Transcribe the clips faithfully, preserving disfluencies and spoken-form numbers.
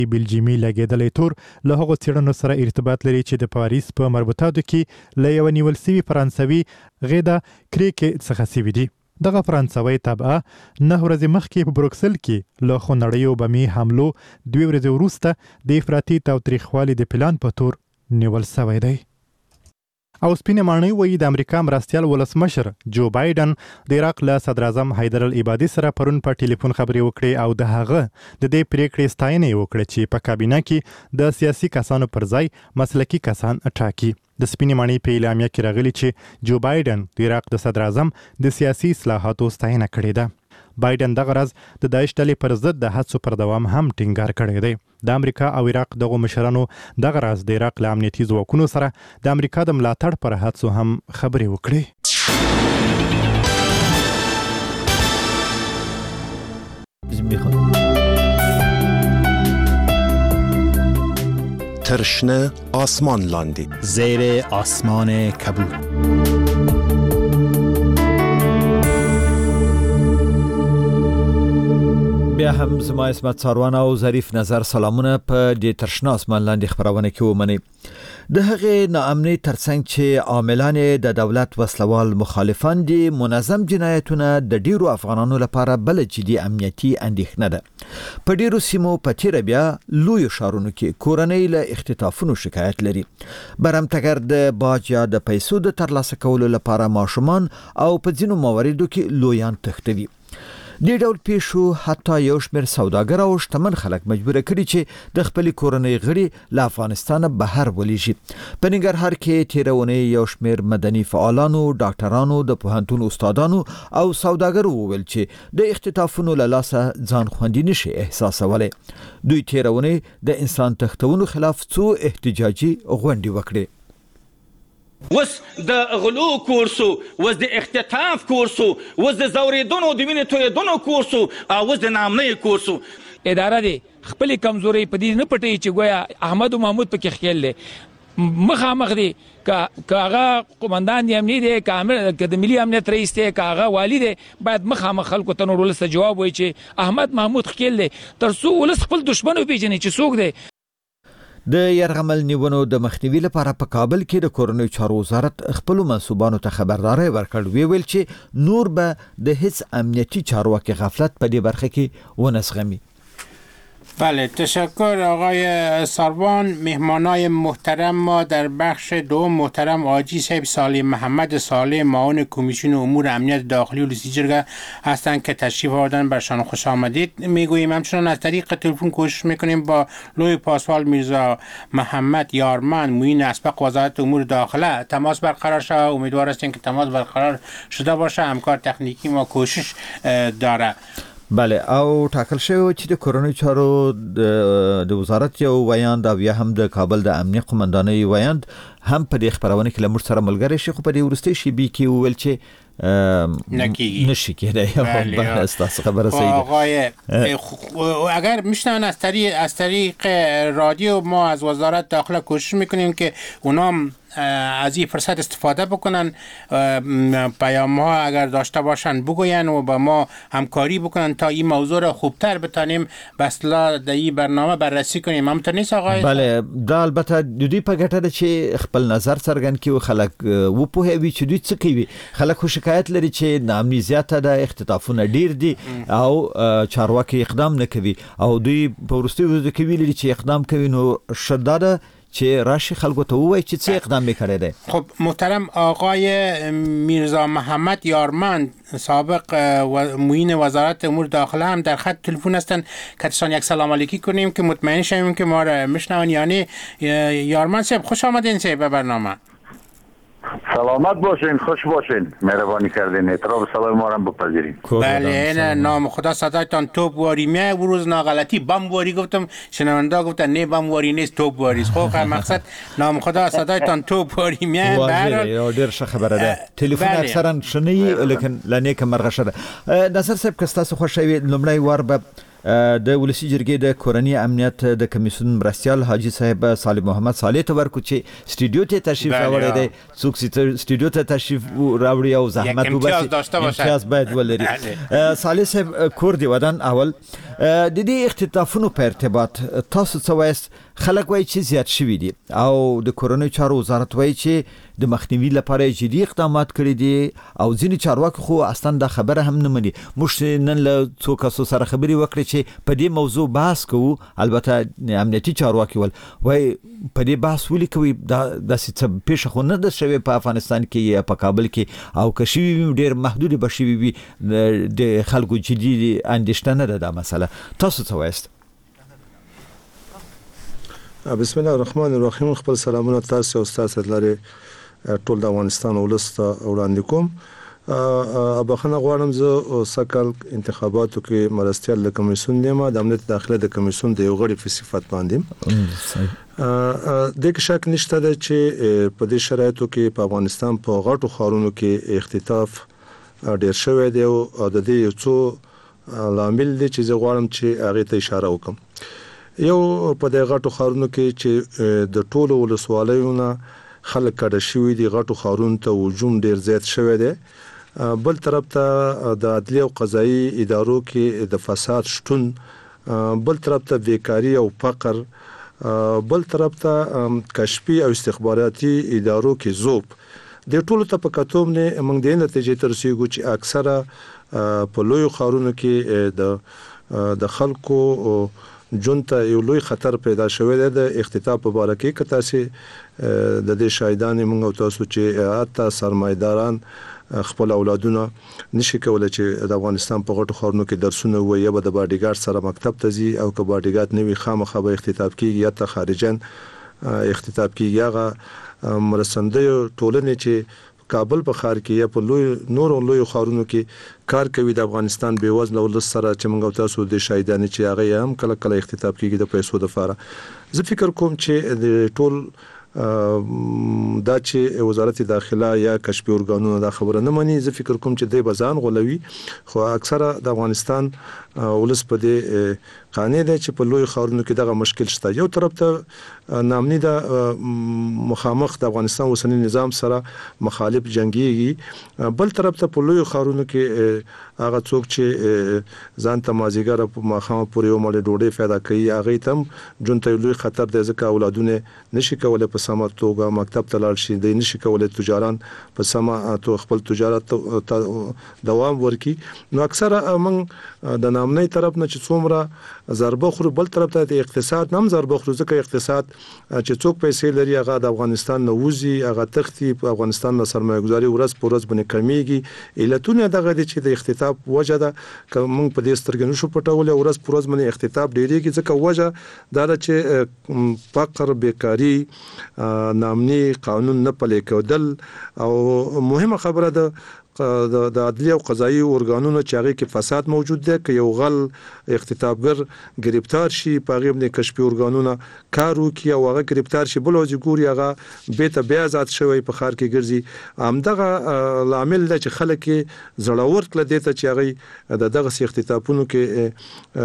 بلجیمي لګېدلی تور له هغو څېړنو سره ارتباط لري چې د پاریس په مربوطاتو کې له یوه نیول سوي فرانسوي غیدا کریکې څخه سوي دي. دغه فرانسوي طبعه نه ورځې مخکې په بروکسل کې له خونړیو بمي حملو دوې ورځې وروسته د افراطي تاوتریخوالي د پلان په تور نیول سوی دی. او سپینې ماڼۍ وایي د امریکا مرستیال ولسمشر جو بایدن د عراق له صدر اعظم حیدر العبادي سره پرون په ټلیفون خبرې وکړې او د هغه د دې پریکړې ستاینه یې وکړه چې په کابینه کې د سیاسي کسانو پر ځای مسلکي کسان ټاکي. د سپینې ماڼۍ په اعلامیه کې راغلي چې جو بایدن د عراق د صدر اعظم د سیاسي اصلاحاتو ستاینه کړې ده. بایدن دغه ورځ د داعش ډلې پر ضد د هڅو پر دوام هم ټینګار کړی دی. د امریکا او عراق دغه مشرانو دغه ورځ د عراق له امنیتي ځواکونو سره د امریکا د ملاتړ پر هڅو هم خبرې وکړې. ترشنه آسمان لاندی زیر آسمان کبود. بیا هم زما اسمت ساروان او ظریف نظر سلامونه په دې ترشنه آسمان لاندې خبرونه کې ومني. د هغې ناامنۍ ترڅنګ چې عاملان د دولت وسلوال مخالفان دي، منظم جنایتونه د ډیرو افغانانو لپاره بل جدي امنیتي اندېښنه ده. په ډیرو سیمو په تیره بیا لوی ښارونو کې کورنۍ له اختطافونو شکایت لري. برمتګر د باج یا د پیسو د ترلاسه کولو لپاره ماشومان او په ځینو مواردو کې لویان تښتوي. دې ډول پیښو حتی یو شمېر سوداګر او شتمن خلک مجبور کړي چې د خپل کورنۍ غړي له افغانستان بهر ولېږي. په ننګرهار کې تېره اونۍ یو شمېر مدني فعالانو، ډاکټرانو، د پوهنتون استادانو او سوداګرو وویل چې د اختطافونو له لاسه ځان خوندي نشي احساسولی. دوی تېره اونۍ د انسان تښتونو خلاف څو احتجاجي غونډې وکړې. وس د غلو کورسو، وس د اختطاف کورسو، وس د زوریدونو د وینې تویدونو کورسو او وس د نامنۍ کورسو. اداره دی خپل کمزوري په دې نه پټي چې ګویا احمد او محمود پکې خیل لې مخامخ دی که هغه قومندان دی امنیت دی که د ملي امنیت رئیس دی که هغه والی دی باید مخامخ خلکو ته نور ولس ته جواب وایي چې احمد محمود خیل دی تر څو ولس خپل دشمن وپېژني چې څوک دی. د یرغمل نیونو د مخنیوي لپاره په کابل کې د کورنۍ چارو وزارت خپل منصوبانو ته خبرداري ورکړ. وی ویل چې نور به د هیڅ امنیتي چارواکي غفلت په دې برخه کې ونسغمي. بله، تشکر آقای ساروان. مهمانای محترم ما در بخش دوم محترم آجی صاحب صالح محمد صالح معاون کمیسیون امور امنیت داخلی و لیسیجرگه هستند که تشریف آوردن. برشان خوش آمدید میگوییم. همچنان از طریق تلفن کوشش میکنیم با لوی پاسوال میرزا محمد یارمن معین اسبق وزارت امور داخله تماس برقرار شود. امیدوار هستیم که تماس برقرار شده باشه. همکار تکنیکی ما کوشش داره. بله، او ټاکل شوی چې د کورنۍ چارو د وزارت یو ویاند او یا هم د کابل د امنیت قومندانۍ ویاند هم په دې خبرونه کې له موږ سره ملګری شي، خو په دې وروستۍ شیبې کې وویل چې نکیگی نشی کېدی. استاسو خبره صحیح ده. آقای اگر میشنن از طریق از طریق رادیو ما از وزارت داخله کوشش میکنیم که اونام از این فرصت استفاده بکنن، پیام ها اگر داشته باشن بگوین و با ما همکاری بکنن تا این موضوع را خوبتر بتانیم به اصطلاح در این برنامه بررسی کنیم. همونطور نیست آقای؟ بله، دا البته د دوی په ګټه ده چې خپل نظر څرګند کړي او خلک وپوهوي چې دوی څه کوي. خلک خو شکایت لري چې ناامني زیاته ده، اختطافونه ډیر دي او چارواکي اقدام نه کوي او دوی په وروستي ورځو کې ویلي چې اقدام کوي. نو شدا ده چې راشي خلکو ته ووایي چې څه اقدام میکړی دی. خب محترم آقای میرزا محمد یارمن سابق معین وزارت امور داخله هم در خط تلفن هستن که تشان یک سلام علیکی کنیم که مطمئن شویم که ما را میشنون. یعنی یارمن صاحب خوش آمدین صاحب به برنامه. سلامت باشین، خوش باشین، مهربانی کردین، احترام سلام ما را بپذیرین. بله، این نام خدا صدایتان توپ واری. میه روز ناغلطی بم واری گفتم، شنونده گفتن نه بم واری نیست توپ واری. خب مقصد نام خدا صدایتان توپ واری میه. واضحه ډیر ښه خبره ده. ټلیفون اکثرا شنی لیکن لنیک مرغه شده. نظر صاحب که تاسو خوښوي لومړی وار به د ولسی جرګې د کورنی امنیت د کمیسیون مرستیال حاجی صاحب صالح محمد صالح ته ورکو چې سټوډیو ته تشریف راوړی دی څوک چې سټوډیو ته تشریف راوړي او زحمت وباسي امتیاز باید ولري. صالح صاحب کور دی ودان اول د دې اختطافونو په ارتباط تاسو څه وایست؟ خلک وایي چې زیات شوي دي او د کورنۍ چارو وزارت وایي چې د مخنیوي لپاره جدي اقدامات کړي دي او ځینې چارواکي خو اصلا دا خبره هم نه مني. موږ نن له څو کسو سره خبرې وکړې چې په دې موضوع بحث کوو، البته امنیتي چارواکي ول وایي په دې بحث ولې کوي؟ دا داسې څه پیښه خو نه ده شوې په افغانستان کې یا په کابل کې، او که شوي وي ډېر محدود به شوي وي، د خلکو جدي اندېښنه نه ده دا مسله. تاسو څه وایست؟ بسم الله الرحمن الرحیم. خپل سلامونه تاسو او تاسو لري ټول د افغانستان ولس ته وړاندې کوم. ابخنه غواړم زه سکل انتخاباتو کې مرستیال د کمیسیون نیمه د امنیت داخله د کمیسیون د یو غړي په صفت باندې د کې شک نشته ده چې په دې شرایطو کې په افغانستان په غټو ښارونو کې اختطاف ډیر شوی دی او د دې یو څو لامل دي چې زه غواړم چې هغه ته اشاره وکم. یو په دې غټو ښارونو کې چې د ټولو ولسوالیونو خلک کډه شوی دي، غټو ښارونو ته هجوم ډیر زیات شوی دی. بل طرف ته د عدلیه او قضایي ادارو کې د فساد شتون، بل طرف ته بیکاری او فقر، بل طرف ته کشفي او استخباراتي ادارو کې ذوب. د ټولو ته په کتوم نه موږ د نتیجې تر رسیدو چې اکثره په لوی ښارونو کې د د خلکو جونته یو لوی خطر پیدا شوی دی د اختطاف په اړه کې. کته سي د دې شاهدان موږ او تاسو چې حتی سرمایداران خپل اولادونه نشي کولای چې د افغانستان په غټو ښارونو کې درسونه وایي یا د باډیګارد سره مکتب ته ځي او که باډیګارد نه وي خامخا به اختطاف کیږي یا ته خارجن اختطاف کیږي. هغه مرستندوی ټولنې چې کابل په ښار کې یا په لوی نور لوی ښارونو کې کار کوي د افغانستان بې وزله ولس سره چې موږ تاسو د شاهدانه چې هغه هم کله کله اختطاف کیږي د پیسو د فاره. زه فکر کوم چې د ټول دا چې وزارت داخله یا کشفي ارګانونو دا خبره نه مني. زه فکر کوم چې د بزان غولوي، خو اکثره د افغانستان ولس په دې قانې ده چې په لوی ښارونو کې دغه مشکل شته. یو طرف ته نامني د مخامخ د افغانستان اوسنی نظام سره مخالف جنگيږي، بل طرف ته په لوی ښارونو کې هغه څوک چې ځان ته مازیګر په مخامخ پورې یو مړ ډوډۍ پیدا کوي هغه تم جونته لوی خطر دی، ځکه اولادونه نشي کولای په سمه توګه مکتب ته لاړ شي، د نشي کولای تجاران په سمه تو خپل تجارت دوام ورکي. نو اکثره موږ د نامنۍ طرف نه چې څومره ضربه خورو، بل طرف ته د اقتصاد نم ضربه خورو، ځکه اقتصاد چې څوک پیسې لري هغه د افغانستان نه وځي، هغه تختی په افغانستان نه سرمایه گذاري ورځ په ورځ باندې کمیږي. علتونه دغه دي چې د اختطاف وجه ده، که موږ په دې سترګې نشو پټولای. ورځ په ورځ باندې اختطاف ډیریږي ځکه وجه دا ده چې فقر، بیکاری، نامني قانون نه پلي کېدل، او مهمه خبره ده د عدلیه او قضایي ارګانونو چې هغه کې فساد موجود دی. که یو غل اختطافګر گرفتار شي په هغه باندې کشفي ارګانونه کار وکړي او هغه گرفتار شي، بل ورځ ګوري هغه بیت بیا آزاد شوی په ښار کې ګرځي. همدغه لامل دی چې خلک زړور کړل دي چې هغه د دغه اختطافونو کې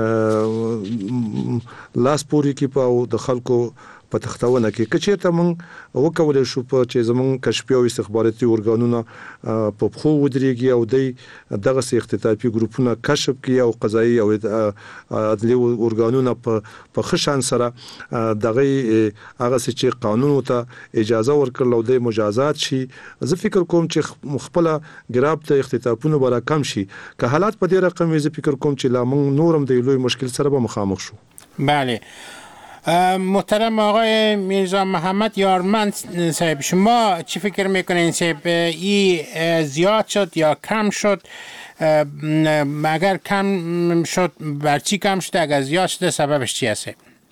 لاس پوري کې په د خلکو په تختونه کې کچېته مونږ وکولای شو په چې زمون کشفي او استخباراتي ارګانونه په خو ودرېږي او د دغه اختطافي ګروپونه کشف کړي او قضایي او عدلي ارګانونه په په خشان سره دغه هغه چې قانون ته اجازه ورکړل او د مجازات شي. زه فکر کوم چې خپل ګراب ته اختطافونه برا کم شي. که حالات په دې رقم وي زه فکر کوم چې لا مونږ نورم د لوی مشکل سره به مخامخ شو. بله محترم آقای میرزا محمد یارمند صاحب، شما چی فکر میکنین صاحب؟ این زیاد شد یا کم شد؟ اگر کم شد بر چی کم شده؟ اگر زیاد شده سببش چی هست؟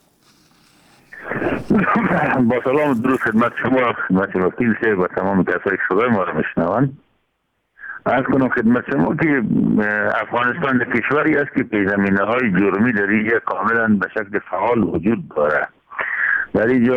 با سلام درود خدمت شما، خدمت وکیل صاحب و تمام کسایی که صدای ما رو میشنوند. عرض کنم خدمت شما که افغانستان کشوری است که پیش‌زمینه های جرمی در اینجا کاملا به شکل فعال وجود داره. در اینجا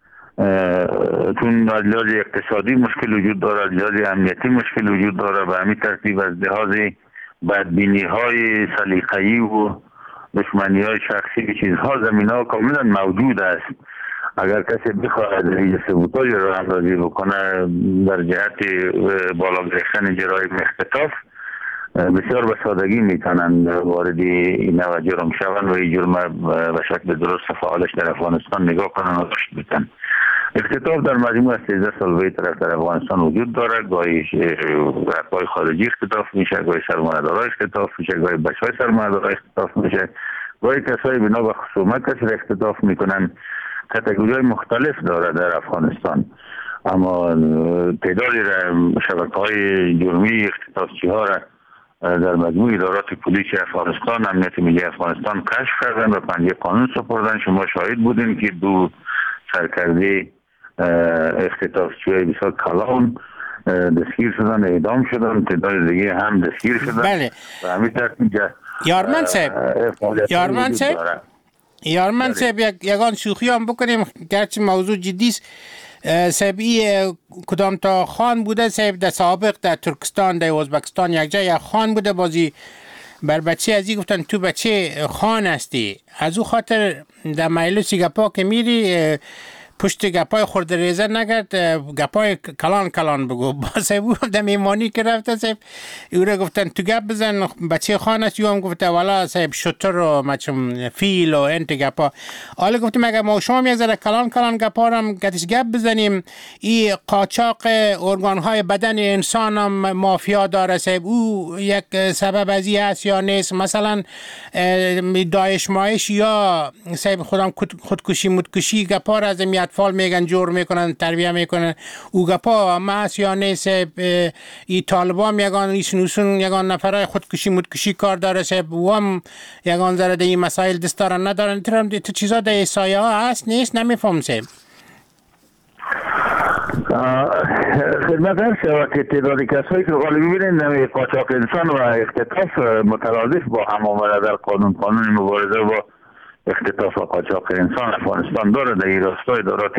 چون از لحاظ اقتصادی مشکل وجود داره، از لحاظ امنیتی مشکل وجود داره، به همین ترتیب از لحاظ بدبینی های سلیقه‌ای و دشمنی های شخصی چیزها زمین ها کاملا موجود است. اگر کسی بخواهد ریج ثبوتایی را اندازی بکنه در جهت بالا گرفتن جرایم اختطاف، بسیار به سادگی میتونند وارد این نوع جرم شوند و این جرم به شکل درست فعالش در افغانستان نگاه کنند و داشت بتن. اختطاف در مجموع از سیزده سال به طرف در افغانستان وجود دارد. گاهی رهبرهای خارجی اختطاف میشه، گاهی سرمایه‌داران اختطاف میشه، گاهی بچهای سرمایه‌داران اختطاف میشه، گاهی کسایی بنا به خصومت کسی را اختطاف میکنن. کاتگوری‌های مختلف دارد در افغانستان، اما تعدادی را شبکه‌های جرمی اختطافچی ها را در مجموع ادارات پلیس افغانستان، امنیت ملی افغانستان کشف کردن و پنجه قانون سپردن. شما شاهد بودین که دو سرکرده اختطافچی‌های بسیار کلان دستگیر شدن، اعدام شدن، تعداد دیگه هم دستگیر شدن. بله. و همین ترتیب یارمن صاحب یارمن صاحب یارمن صاحب یک یگان شوخی هم بکنیم گرچه موضوع جدی است. صاحب ای کدام تا خان بوده صاحب در سابق در ترکستان در ازبکستان یک جای یک خان بوده، بازی بر بچه ازی گفتن تو بچه خان هستی، از او خاطر در مجلس گپا که میری پشت گپای خورده ریزه نگرد، گپای کلان کلان بگو. با صاحب در میمانی که رفته صاحب او را گفتن تو گپ بزن بچه خان است، او هم گفته والا صاحب شتر و مچم فیل و انت گپا. حالا گفتم اگر ما شما یک ذره کلان کلان گپا را گتش گپ بزنیم، این قاچاق ارگان های بدن انسان هم مافیا داره صاحب، او یک سبب ازی هست یا نیست؟ مثلا داعش مایش یا صاحب خودم خودکشی مدکشی گپا را از اطفال میگن جور میکنن تربیه میکنن، او گپا ماس یا نیست؟ ای طالبان میگن ایشون یگان نفرای خودکشی مدکشی کار داره صاحب، و هم یگان ذره در این مسائل دست دارن ندارن. تو چیزا در سایه ها هست نیست؟ نمیفهم صاحب. خدمت هر شود که تعداد کسایی که غالبی ببینید نمی قاچاق انسان و اختطاف مترادف با هم آمده در قانون قانون مبارزه با اختطاف و قاچاق انسان افغانستان داره. در این راستا ادارات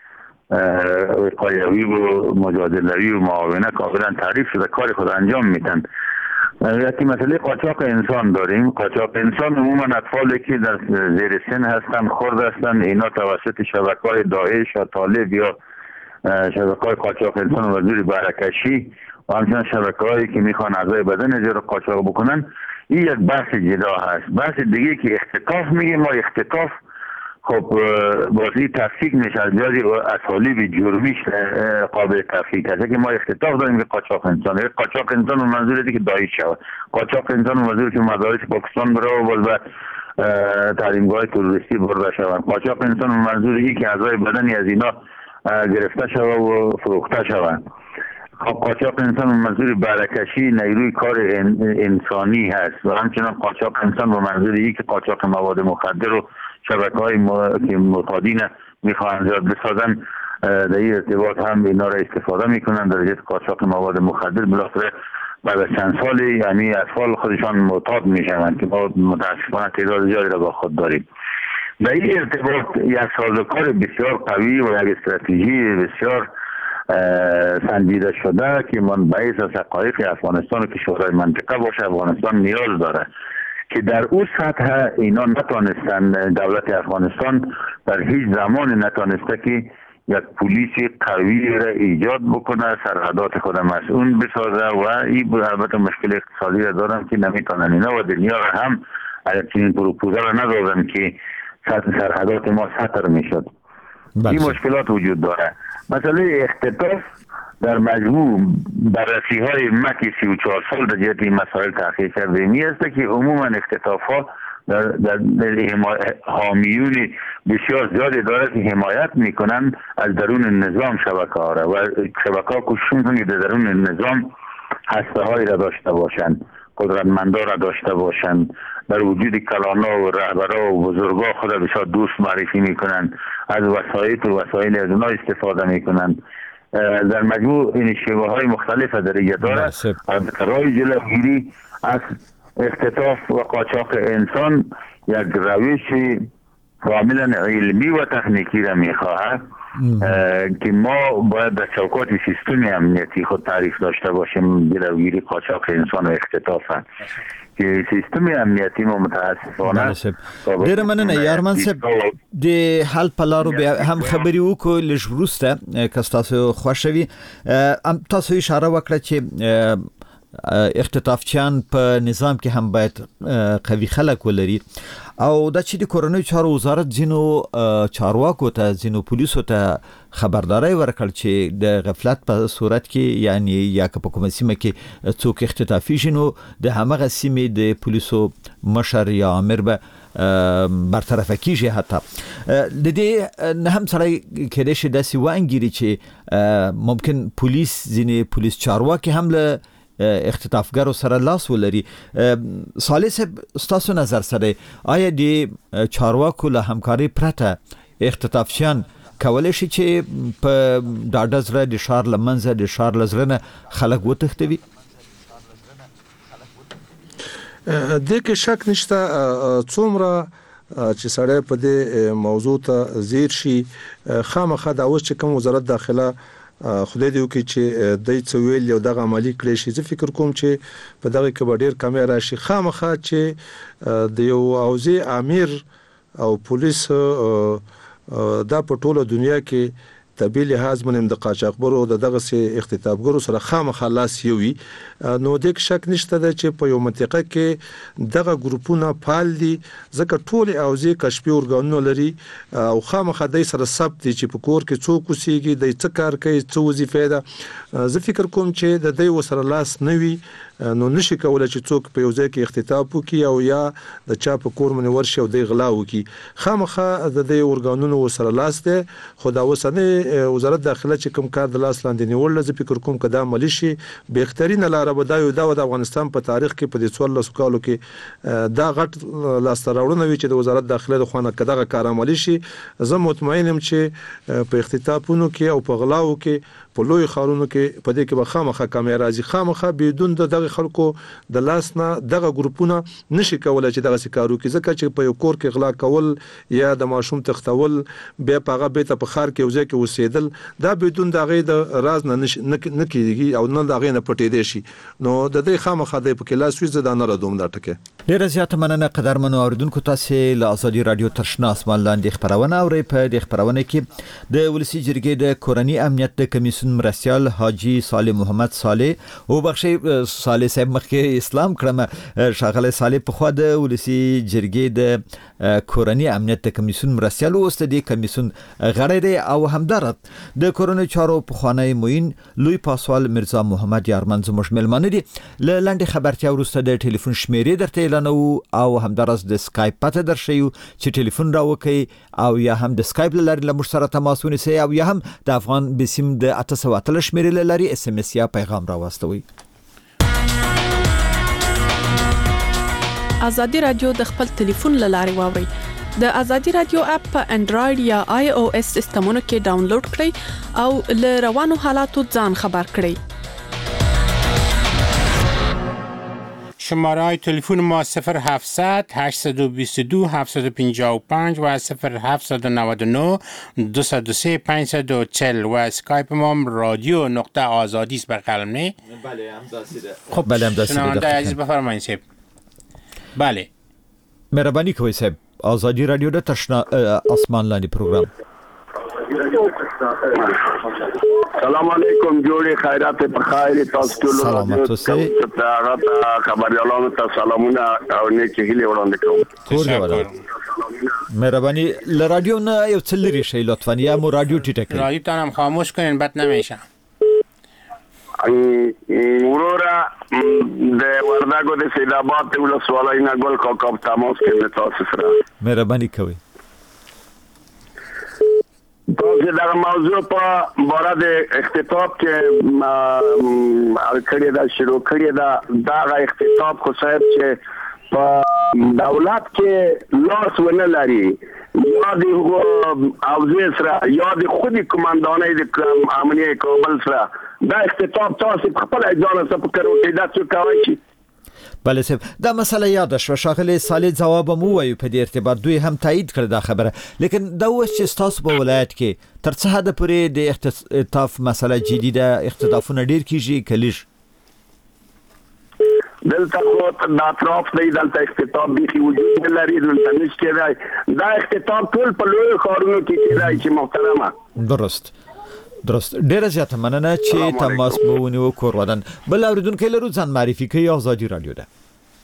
وقایوی و مجادلوی و معاونت کاملا تعریف شده کار خود انجام میدن. یکی مسئله قاچاق انسان داریم. قاچاق انسان عموما اطفالی که در زیر سن هستن، خرد هستن، اینا توسط شبکه‌های داعش یا طالب یا شبکه‌های قاچاق انسان و وزیر برکشی و همچنین شبکه‌هایی که میخوان اعضای بدن اجرا قاچاق بکنن، این یک بحث جدا هست. بحث دیگه که اختطاف میگه، ما اختطاف خب بازی تفکیک میشه از جایی اسالیب جرمیش قابل تفکیک هست که ما اختطاف داریم که قاچاق انسان. قاچاق انسان و منظور دیگه که داعش شود، قاچاق انسان و منظور که مدارس پاکستان بره و باز به تعلیمگاه تروریستی برده شوند. قاچاق انسان و منظور دیگه که اعضای بدنی از اینا گرفته شود و فروخته شوند. قاچاق انسان و منظور برکشی نیروی کار انسانی هست و همچنان قاچاق انسان و منظور ای که قاچاق مواد مخدر و شبکه‌های که معتادین میخواهند زیاد بسازن در این ارتباط هم اینا را استفاده میکنن در جهت قاچاق مواد مخدر. بالاخره بعد از چند سالی یعنی اطفال خودشان معتاد میشوند که ما متاسفانه تعداد زیادی را با خود داریم. در این ارتباط یک سازوکار بسیار قوی و یک استراتژی بسیار سنجیده شده که منبعث از حقایق افغانستان و کشورهای منطقه باشه افغانستان نیاز داره که در اون سطح اینا نتانستن، دولت افغانستان در هیچ زمان نتانسته که یک پلیس قوی را ایجاد بکنه، سرحدات خود مسئول بسازه و این البته مشکل اقتصادی را دارن که نمیتونن اینا و دنیا را هم اگر چنین پروپوزال را ندادن که سطح سرحدات ما سطر میشد. این مشکلات وجود داره. مسئله اختطاف در مجموع بررسی های مکی سی و چهار سال در جهت این مسائل تحقیق کرده می است که عموما اختطاف ها در, در, در حامیون بسیار زیادی داره که حمایت میکنن از درون نظام شبکه ها را و شبکه ها کوشش میکنن که در درون نظام هسته هایی را داشته باشند، قدرتمندا را داشته باشند، در وجود کلانا و رهبرا و بزرگا خود بسیار دوست معرفی میکنن، از وسایط و وسایل از اونها استفاده میکنن. در مجموع این شیوه های مختلف در داره. از راه جلوگیری از اختطاف و قاچاق انسان یک روش کاملا علمی و تکنیکی را میخواهد که ما باید در چوکات سیستم امنیتی خود تعریف داشته باشیم جلوگیری قاچاق انسان و اختطاف. چې سیستم امنیتي مو متاسفانه ډېر مننه یارمن صاحب د حل پلارو بیا هم خبري وکړو لږ وروسته که تاسو خوښوي ام تاسو اشاره وکړه چې اختطافچیان په نظام کې هم باید قوي خلک ولري او د چې د کورونی چارو وزارت جنو چارواکو ته جنو پولیسو ته خبرداري ورکړ چې د غفلت په صورت کې یعنی یا که په کومه سیمه کې څوک اختطافي شنو د همغه سیمې د پولیسو مشر یا امر به برطرف کیږي حتی د دې نه هم سره کېدای شي داسې وانګيري چې ممکن پولیس ځینې پولیس چارواکي هم له اختطافګرو سره لاس ولري. صالح صاحب ستاسو نظر سره آیا د چارواکو له همکاري پرته اختطافچیان کولای شي چې په ډاډه زړه د ښار لمنځه د ښار لزرنه خلک وتښتوي؟ د کې شک نشته څومره چې سړی په دې موضوع ته زیر شي خامخا د اوس چې کوم وزارت داخله خدای دې وکړي چې د څویل یو دغه عملی کړی شي. زه فکر کوم چې په دغه کې ډېر کمی راشي خامخا چې د یو اوزي امیر او پولیس دا په ټوله دنیا کې طبي لحاظ منم د قاچاقبرو د دغه سي اختطافګرو سره خامخا لاس یوي نو د شک نشته چې په یو منطقه کې دغه ګروپونه فعال دي ځکه ټول اوزي کشفي اورګانونه لري او خامخا د سره ثبت دي چې په کور کې څوک وسیږي د څه کار کوي څه وظیفه ده. زه فکر کوم چې د دې وسره لاس نوي نو نشي کولای چې څوک په یو ځای کې اختطاف وکړي او یا د چا په کور منور ورشي او د غلا وکړي. خامخا د دې اورګانونو وسره لاس ده خدا وسنه وزارت داخله چې کوم کار د لاس لاندې نیول زه فکر کوم کدا ملي شي بهترینه لار به دا یو د افغانستان په تاریخ کې په دې څوارلس کالو کې دا غټ لاس راوړنه وی چې د وزارت داخله د خوانه کداغه کار عملی شي. زه مطمئنم چې په اختطافونو کې او په غلاو کې په لوی خارونو کې په دې کې به خامخا کامیرا راځي خامخا بدون دغه خلکو د لاس نه دغه ګروپونه نشي کولای چې دغه سکارو کې ځکه چې په یو کور کې غلا کول یا د ماشوم تختول بیا په هغه بیت په خار کې وځي کې وسیدل دا بدون دغه د راز نه نه کیږي او نه دغه نه پټې دي شي نو د دې خامخا د په کلاس ویزه د نه ردوم دا ټکه. ډیر زیات مننه قدرمنو اوریدونکو تاسو له ازادي رادیو ترشنا اسمان لاندې خبرونه اورئ. په دې خبرونه کې د ولسی جرګې د کورنی امنیت د کمیسیون مرستيال حاجی صالح محمد صالح او بخشي صالح صاحب مخکې اسلام کړم شاغله صالح په خو د ولسی جرګې د کورنی امنیت د کمیسیون مرستيال او ست د کمیسیون غړی دی او همدارد د کورنی چارو په خوانی موین لوی پاسوال مرزا محمد یارمن زموږ ملمانه دي. لاندې خبرتیا ورسته د ټلیفون شمیرې درته اعلانو او همدارس د سکایپ پته درشیو چې ټلیفون راوکي او یا هم د سکایپ لاري له مشترک تماس ونیسي او یا هم د افغان بسم د اته سوه اتلس شمیرې لاري اس ام اس یا پیغام راوستوي. ازادي رادیو د خپل ټلیفون لاري واوري د ازادي رادیو اپ په انډراید یا آی او اس سیستمونو کې ډاونلوډ کړئ او له روانو حالاتو ځان خبر کړئ. شماره های تلفن ما صفر هفتصد هشتصد و بیست و دو هفتصد و پنجاه و پنج و صفر هفتصد و نود و نه دویست و سه پانصد و چهل و اسکایپ ما رادیو نقطه آزادی است بر قلم نه؟ بله همداسته ده. خب بله همداسته ده. شنونده عزیز بفرمایید صاحب. بله. مهربانی کوي صاحب آزادی رادیو د تشنا اسمان لاندې پروګرام. سلام علیکم جوړي خیرات په خیر تاسو ټول سلامات اوسئ. هغه خبريالانو ته سلامونه او نیکی هیله وړاندې کوم. کور دی ولا مهربانی ل رادیو نه یو څلری شی لطفا یا مو رادیو ټیټه کړئ. رادیو ته هم خاموش کړئ بد نمیشه. ورورا د وردګو د سیداباد ته ولسوالۍ نه ګل کوکب تماس کې تاسو سره مهربانی کوي. تاسو دا موضوع په باره د اختطاف کې کړی دا شروع کړی دا دا اختطاف خو صاحب چې په دولت کې لاس ونه لري یا د اوزې سره یا د خودي کمانډانۍ د امنیه کابل سره دا اختطاف تاسو خپل ځان سره په کړو کې دا څه کوي شي. بله صاحب دا مسله یاد شو شاغله صالح جواب مو وایو په دې ارتباط دوی هم تایید کړ دا خبره لیکن دا اوس چې تاسو په ولایت کې تر څه حد پورې د اختطاف مسله جدي ده اختطافونه ډیر کیږي کلیش دلته خو د اطراف دی دلته اختطاف بیخي وجود لري دلته نشي کېدای دا اختطاف ټول په لوی ښارونو کې کېدای چې محترمه درست درست ډیره زیاته مننه چې تماس مو ونیو کور ودان بل اوریدونکو لرو ځان معرفي کوي آزادی رادیو ده.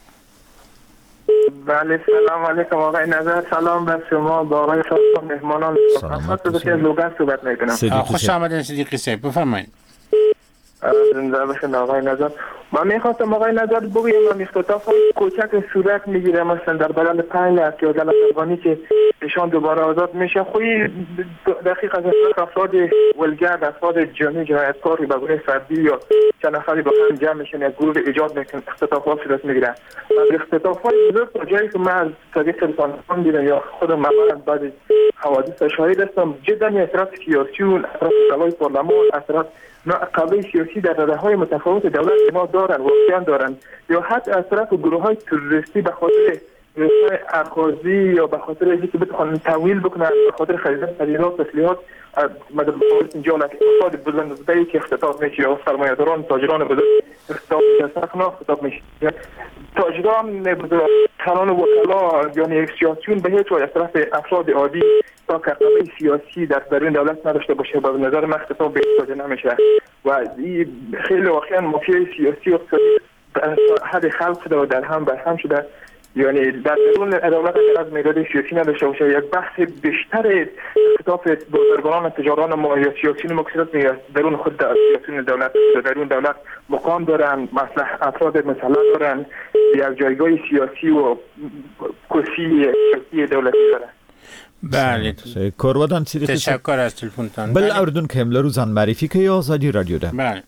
بله سلام علیکم آقای نظر، سلام بر شما با آقای صاحب مهمانان. سلامت باشید. از لوگان صحبت میکنم. خوش آمدین صدیقی صاحب، بفرمایید. زنده باشید آقای نظر. من میخواستم آقای نظر بگویم من اختطاف کوچک صورت میگیره مثلا در بدن پنج لحظه یا دولت افغانی که ایشان دوباره آزاد میشه. خوی دقیق از افراد ولگرد، افراد جمعی جنایتکاری به گونه فردی یا چند نفری با هم جمع میشن یک گروه ایجاد میکنن اختطافات صورت میگیره. از اختطافات بزرگ تا جایی که من از طریق رسانه‌ها دیدم یا خودم مثلا بعد حوادث شاهد هستم جدا اثرات سیاسی و اثرات سوای پارلمان، اثرات قوای سیاسی در رده متفاوت دولت ما دارن واقعا دارن یا حتی اثرات گروه های تروریستی به خاطر رسای ارخازی یا به خاطر اینکه بتونن تمویل بکنن به خاطر خریدن تجهیزات تسلیحات مدد مقابل اینجا افراد بلندزده‌ای که اختطاف میشه یا سرمایه‌داران تاجران بزرگ اختطاف میشه سخنا اختطاف میشه تاجران بزرگ کلان و وکلا یعنی سیاسیون به هیچ وجه از طرف افراد عادی تا که قوای سیاسی در درون دولت نداشته باشه به نظر من اختطاف به احتیاج نمیشه و خیلی واقعا مافیای سیاسی و اقتصادی حد خلق شده و در هم بر هم شده یعنی در درون دولت اگر از میداد سیاسی نداشته باشه یک بحث بیشتر اختطاف بازرگانان تجاران ما یا سیاسیون مکسرات میاد درون خود سیاسیون دولت درون دولت مقام دارن مصلح افراد مسلح دارن یک جایگاه سیاسی و کرسی سیاسی دولتی دارن. بله کورودان صدیقی تشکر از تلفنتان. بل اوریدونکو هم لرو ځان معرفي کوي آزادی رادیو ده. بله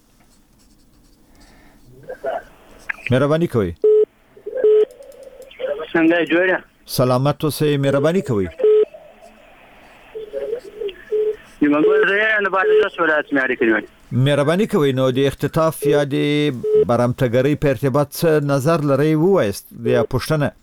مهرباني کوي. څنګه جوړه سلامت اوسئ مهرباني کوي. نیمګړی نه باندې صورت مې اړیکې مهرباني کوي نو د اختطاف یا د برامتګری په ارتباط څه نظر لري وایست یا پښتنه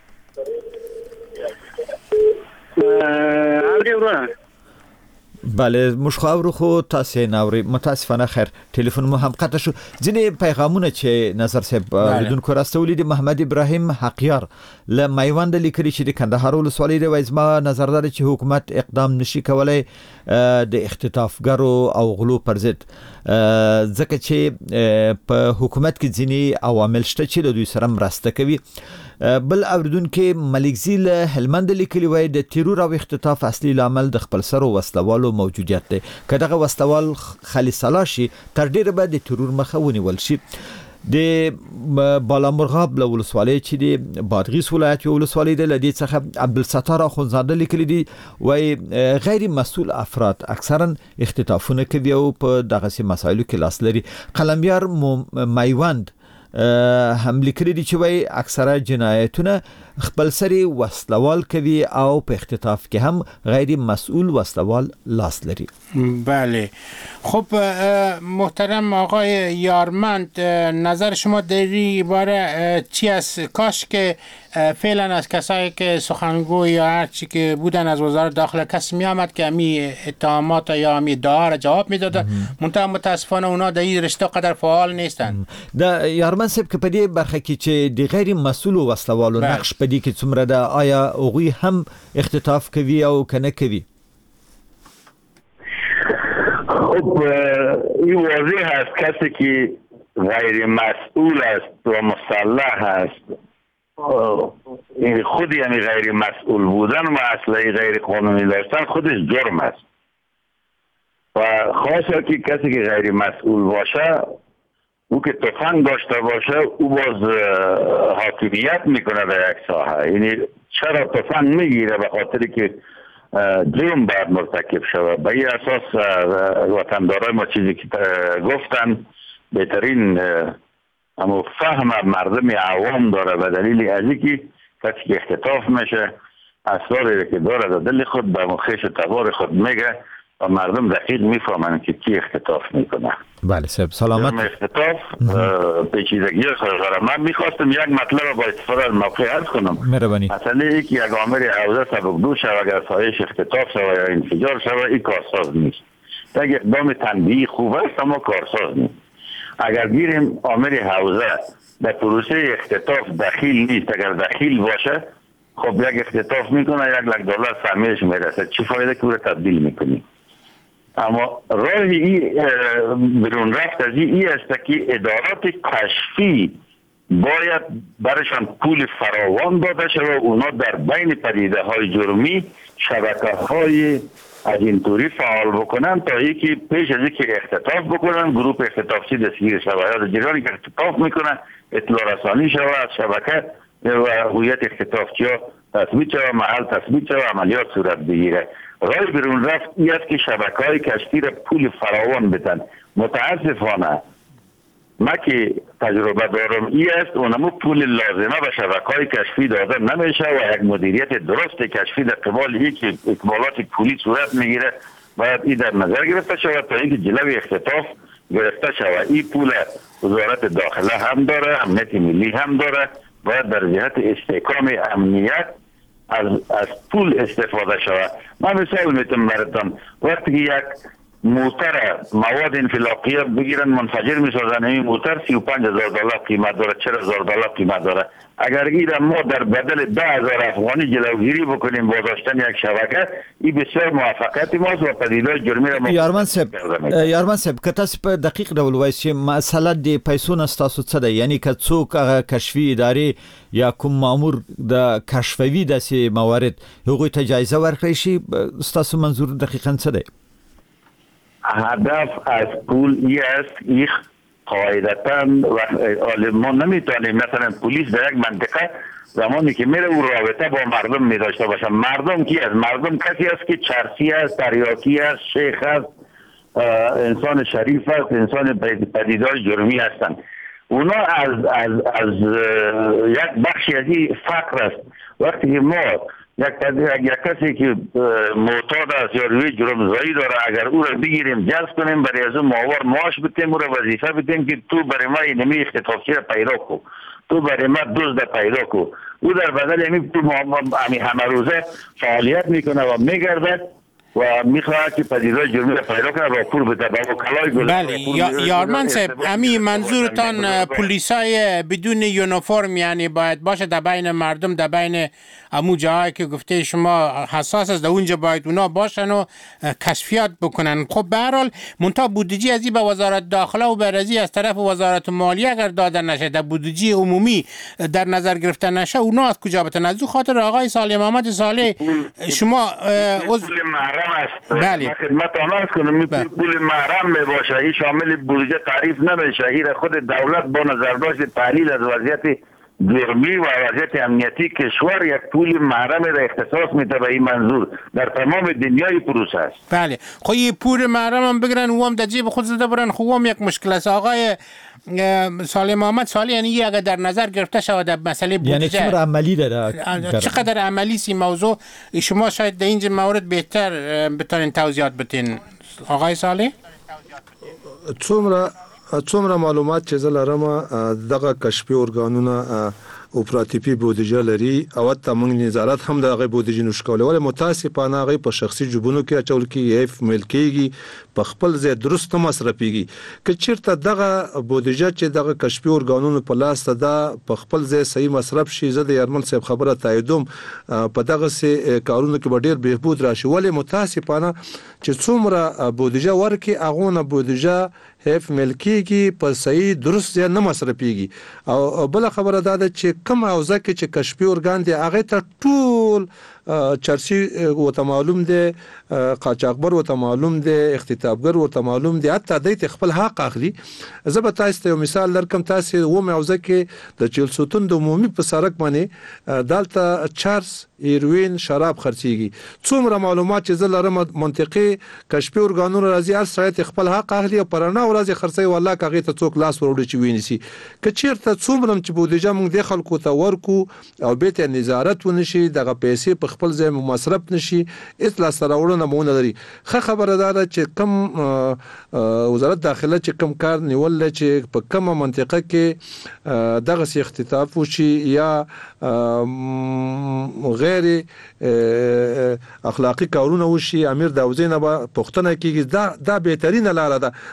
اوري ورونه بله مشخاور خو تاسو ناوري متاسفانه خیر تلیفون مو هم قطع شو. ځینې پیغامونه چې نظر صاحب اوریدونکو راستولي د محمد ابراهیم حقیار ل میوند لیکلي چې د کندهار ولسوالۍ د وایزما نظردار چې حکومت اقدام نشي کولای د اختطافګرو او غلو پر ضد ځکه چې په حکومت کې ځینې عوامل شته چې د دوی سره مرسته کوي. بل اوریدونکو ملکزی له هلمند لیکلي وای د تیرور او اختطاف اصلي لامل د خپل سر وسلوالو موجودیت دی. کداغه وسلوال خالص لاشي تر ډیره به د تیرور مخه ونیول شي. د بالامرغاب له ولسوالۍ چې د بادغیس ولایت یو ولسوالۍ د لدی څخه عبدالستار اخونزاده لیکلي دی وای غیر مسؤل افراد اکثرا اختطافونه کوي او په دغه مسایلو کې لاس لري. قلمبیار میوند هم لیکلي دي چې وای اکثره جنایتونه خپل سری وسلوال کوي او په اختطاف کې هم غیر مسؤل وسلوال لاس لري. بله خب محترم آقای یارمند نظر شما در این باره چی است؟ کاش که فعلا از کسایی که سخنگوی یا هر چی که بودن از وزارت داخله کسی می آمد که امی اتهامات یا امی ادعا را جواب می داد منتها متاسفانه اونا در این رشته قدر فعال نیستن. دا یارمند صاحب که په دې برخه کې چې د غیر مسؤل وسلوالو نقش په دې کې څومره ده آیا هغوی هم اختطاف کوي او کنه کوي؟ خب این واضح است کسی که غیر مسئول است و مسلح است این خودی همی غیر مسئول بودن و اسلحه غیر قانونی داشتن خودش جرم است و خاصه که کسی که غیر مسئول باشه او که تفنگ داشته باشه او باز حاکمیت میکنه در یک ساحه. یعنی چرا تفنگ میگیره؟ به خاطر که جرم باید مرتکب شود. به این اساس وطندارای ما چیزی که گفتن بهترین اما فهم مردم عوام داره به دلیل از اینکه کسی که اختطاف میشه اسراری که داره در دل خود به مخیش تبار خود میگه و مردم دقیق میفهمن که کی اختطاف میکنه. بله صاحب سلامت. اختطاف پیچیدگی خواهر من میخواستم یک مطلب با استفاده از موقع عرض کنم. مهربانی. مثلا یک یک آمر حوزه سبکدو شود اگر سایش اختطاف شود یا انفجار شود این کارساز نیست. یک اقدام تنبیهی خوب است اما کارساز نیست. اگر گیریم آمر حوزه در پروسه اختطاف دخیل نیست. اگر دخیل باشه خب یک اختطاف میکنه، یک لک دلار سهمیش میرسه، چی فایده که او را تبدیل میکنی؟ اما راه ای برون رفت از ای است که ادارات کشفی باید برشان پول فراوان داده شود، اونا در بین پدیده های جرمی شبکه های از این طوری فعال بکنن تا یکی پیش از اینکه اختطاف بکنن گروه اختطافچی دستگیر شود یا در جریانی که اختطاف میکنن اطلاع رسانی شود از شبکه و هویت اختطافچی ها تثبیت شود، محل تثبیت شود، عملیات صورت بگیره. راه برون رفت این است که شبکه های کشتی را پول فراوان بدن. متاسفانه ما که تجربه دارم ای است اونمو پول لازمه به شبکه های کشفی داده نمیشه و یک مدیریت درست کشفی در قبال ای که اکمالات پولی صورت میگیره باید ای در نظر گرفته شود تا اینکه جلوی اختطاف گرفته شود. این پول وزارت داخله هم داره، امنیت ملی هم داره، باید در جهت استحکام امنیت از از پول استفاده شود. من مثال میتونم براتون وقتی که یک موتر مواد انفلاقیه بگیرن منفجر میسازن، این موتر سی و پنج هزار دلار قیمت داره، چهل هزار دلار قیمت داره. اگر این ما در بدل ده هزار افغانی جلوگیری بکنیم با داشتن یک شبکه، این بسیار موفقیت ماست و پدیده جرمی را یارمن صاحب یارمن صاحب که تاسو په دقیق ډول وایي چې مسله د پیسو نه ستاسو څه ده، یعنی که څوک هغه کشفي ادارې یا کوم مامور د کشفوي داسې موارد هغوی ته جایزه ورکړی شي، ستاسو منظور دقیقاً څه دی؟ هدف از پول ای است یک قاعدتاً و ما نمیتونیم مثلا پلیس در یک منطقه زمانی که میره او رابطه با مردم میداشته باشه. مردم کی است؟ مردم کسی است که چرسی است، تریاکی است، شیخ است، انسان شریف است، انسان پدیدار جرمی هستند. اونا از از از یک بخشی از این فقر است. وقتی که ما یک یک کسی که معتاد است یا روی جرمزایی داره اگر او را بگیریم جلب کنیم برای از اون ماور معاش بدیم، او را وظیفه بدیم که تو برای ما اینمی اختطافچی را پیدا کو، تو برای ما دزد پیدا کو، او در بدل همین تو همین همه روزه فعالیت میکنه و میگرده و میخواد که پدیده جرمی را پیدا کنه و پول بده با کلای گل. بله یارمن صاحب، همین منظورتان پلیسای بدون یونیفرم یعنی باید باشه در بین مردم، در بین امو جاهایی که گفته شما حساس است در اونجا باید اونا باشن و کشفیات بکنن. خب به هر حال منتها بودجه ازی به وزارت داخله و برزی از طرف وزارت مالیه اگر داده نشه، در بودجه عمومی در نظر گرفته نشه، اونا از کجا بتن؟ از او خاطر آقای صالح محمد صالح شما پول محرم است. بله خدمت آماز کنم پول محرم می باشه، این شامل بودجه تعریف نمیشه. این خود دولت با نظرداشت تحلیل از وضعیت جرمی و وضعیت امنیتی کشور یک پول محرم را اختصاص میده به این منظور در تمام دنیای پروسه است. بله خب این پول محرم هم بگیرن و هم در جیب خود زده برن، خب هم یک مشکل است. آقای صالح محمد صالح، یعنی اگر در نظر گرفته شود در مسئله بودجه یعنی چقدر عملی داره، چقدر عملی سی موضوع، شما شاید در این مورد بهتر بتونین توضیحات بدین آقای صالح؟ څومره څومره معلومات چې زه لرم دغه کشفي ارګانونه اپراتیفي بودجه لري او ته موږ نظارت هم دغه بودجه نشکول ولې متاسفانه هغه په شخصي جوبونو کې اچول کې اف ملکيږي په خپل ځای درست مصرفيږي. که چیرته دغه بودجه چې دغه کشفي ارګانونو په لاس ته دا په خپل ځای صحیح مصرف شي، زه د یارمن صاحب خبره تاییدوم په دغه سي کارونو کې ډېر بهبود راشي. ولې متاسفانه چې څومره بودجه ورکي اغونه بودجه هف ملکیږي په صحیح درست ځای نه مصرفيږي. او بل خبره ده چې کوم اوزه کې چې کشفي ارګان دی هغه ته ټول چرسی وته معلوم دی، قاچاقبر وته معلوم دی، اختطافګر وته معلوم دی، حتی د خپل حق اخلي. زه به تاسو ته یو مثال درکم. تاسو و موزه کې د چلسوتون د عمومي په سرک باندې دالته چارس هیروین شراب خرڅيږي. څومره معلومات چې زه لرم منطقي کشفي ارګانونو راځي هر سړی خپل حق اخلي او پرانا ورځ خرڅي والله کاغه ته څوک لاس وروړي چې ویني. که چیرته څومره چې بودجه موږ د خلکو ته ورکو او به ته نظارت ونشي، دغه پیسې په خپل ځای مصرف نشي، اطلاع سره ورونه مونږ لري. خه خبره ده چې کم وزارت داخله چې کم کار نیول چې په کومه منطقه کې دغه سي اختطاف وشي یا غیر اخلاقی کارونه وشي، امیر داوزی نه پښتنه کیږي. دا دا بهترینه لار ده. ځکه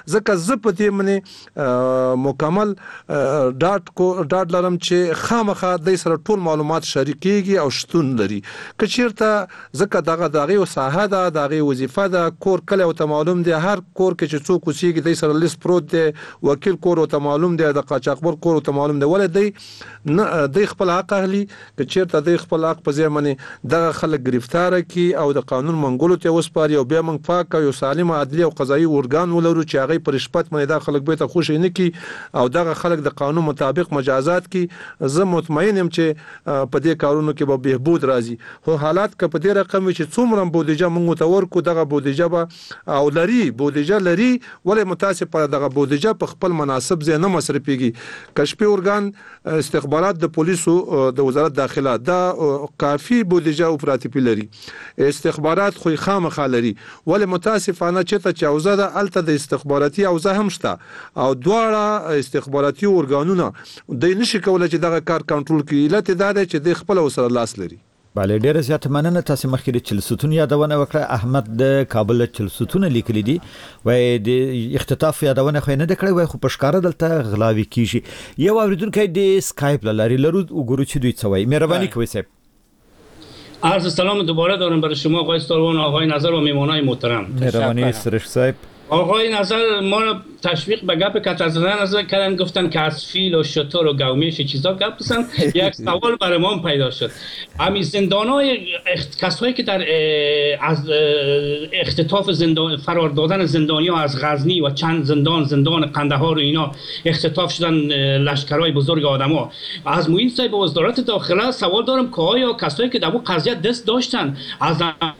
زه په دې باندې مکمل ډاټ کو ډاټ لرم چې خامخا د سره ټول معلومات شریکيږي او شتون لري که چیرته ځکه دغه دغه ساحه ده دغه وظیفه ده کور کله او ته معلوم دی هر کور کې چې څوک اوسېږي د سره لیست پروت دی وکیل کور او ته معلوم دی د قاچاقبر کور او ته معلوم دی ولې دی د خپل حق اهلي که چیرته د خپل حق په ځای باندې دغه خلک گرفتار کی او د قانون منګولو ته وسپاري او بیا موږ پاک او سالم عدلي او قضایي ارګان ولرو چې هغه پر شپت باندې د خلک به ته خوشی نه کی او دغه خلک د قانون مطابق مجازات کی زه مطمئن يم چې په دې کارونو کې به بهبود راځي خو حالات که په دې رقم چې څومره بودیجه موږ ته ورکو دغه بودیجه به او لري بودیجه لري ولې متاسف پر دغه بودیجه په خپل مناسب ځای نه مصرفيږي کشفي ارګان استخبارات د پولیسو د وزارت داخله دا کافي بودیجه او پراتیپی لري استخبارات خو خامخا لري ولې متاسفانه چې ته چاوزه د الته د استخباراتي اوزه هم شته او دواړه استخباراتي ارګانونه د نشي کولای چې دغه کار کنټرول کړي علت دا ده چې د خپل وسره لاس لري بله ډیره زیات مننه تاسو مخکې د چلسوتون یادونه وکړه احمد د کابل چلسوتون لیکلي دي وای د اختطاف یادونه خو نه دکړي وای خو پښکار دلته غلاوي کیږي یو اوریدونکو د اسکایپ لاري لرو وګورو چې دوی څوي مهرباني کوئ صاحب عرض سلام دوباره دارم برای شما آقای استاروان آقای نظر و میمانای محترم مهربانی سرش صاحب آقای نظر ما را تشویق به گپ کتر زدن از کردن گفتن که از فیل و شتر و گومیش چیزا گپ بزنن یک سوال برای ما پیدا شد همین زندانای اخت... کسایی که در از اختطاف زندان فرار دادن زندانی‌ها از غزنی و چند زندان زندان قندهار و اینا اختطاف شدن لشکرهای بزرگ آدما از معین صاحب وزارت داخله سوال دارم که آیا کسایی که در اون قضیه دست داشتن از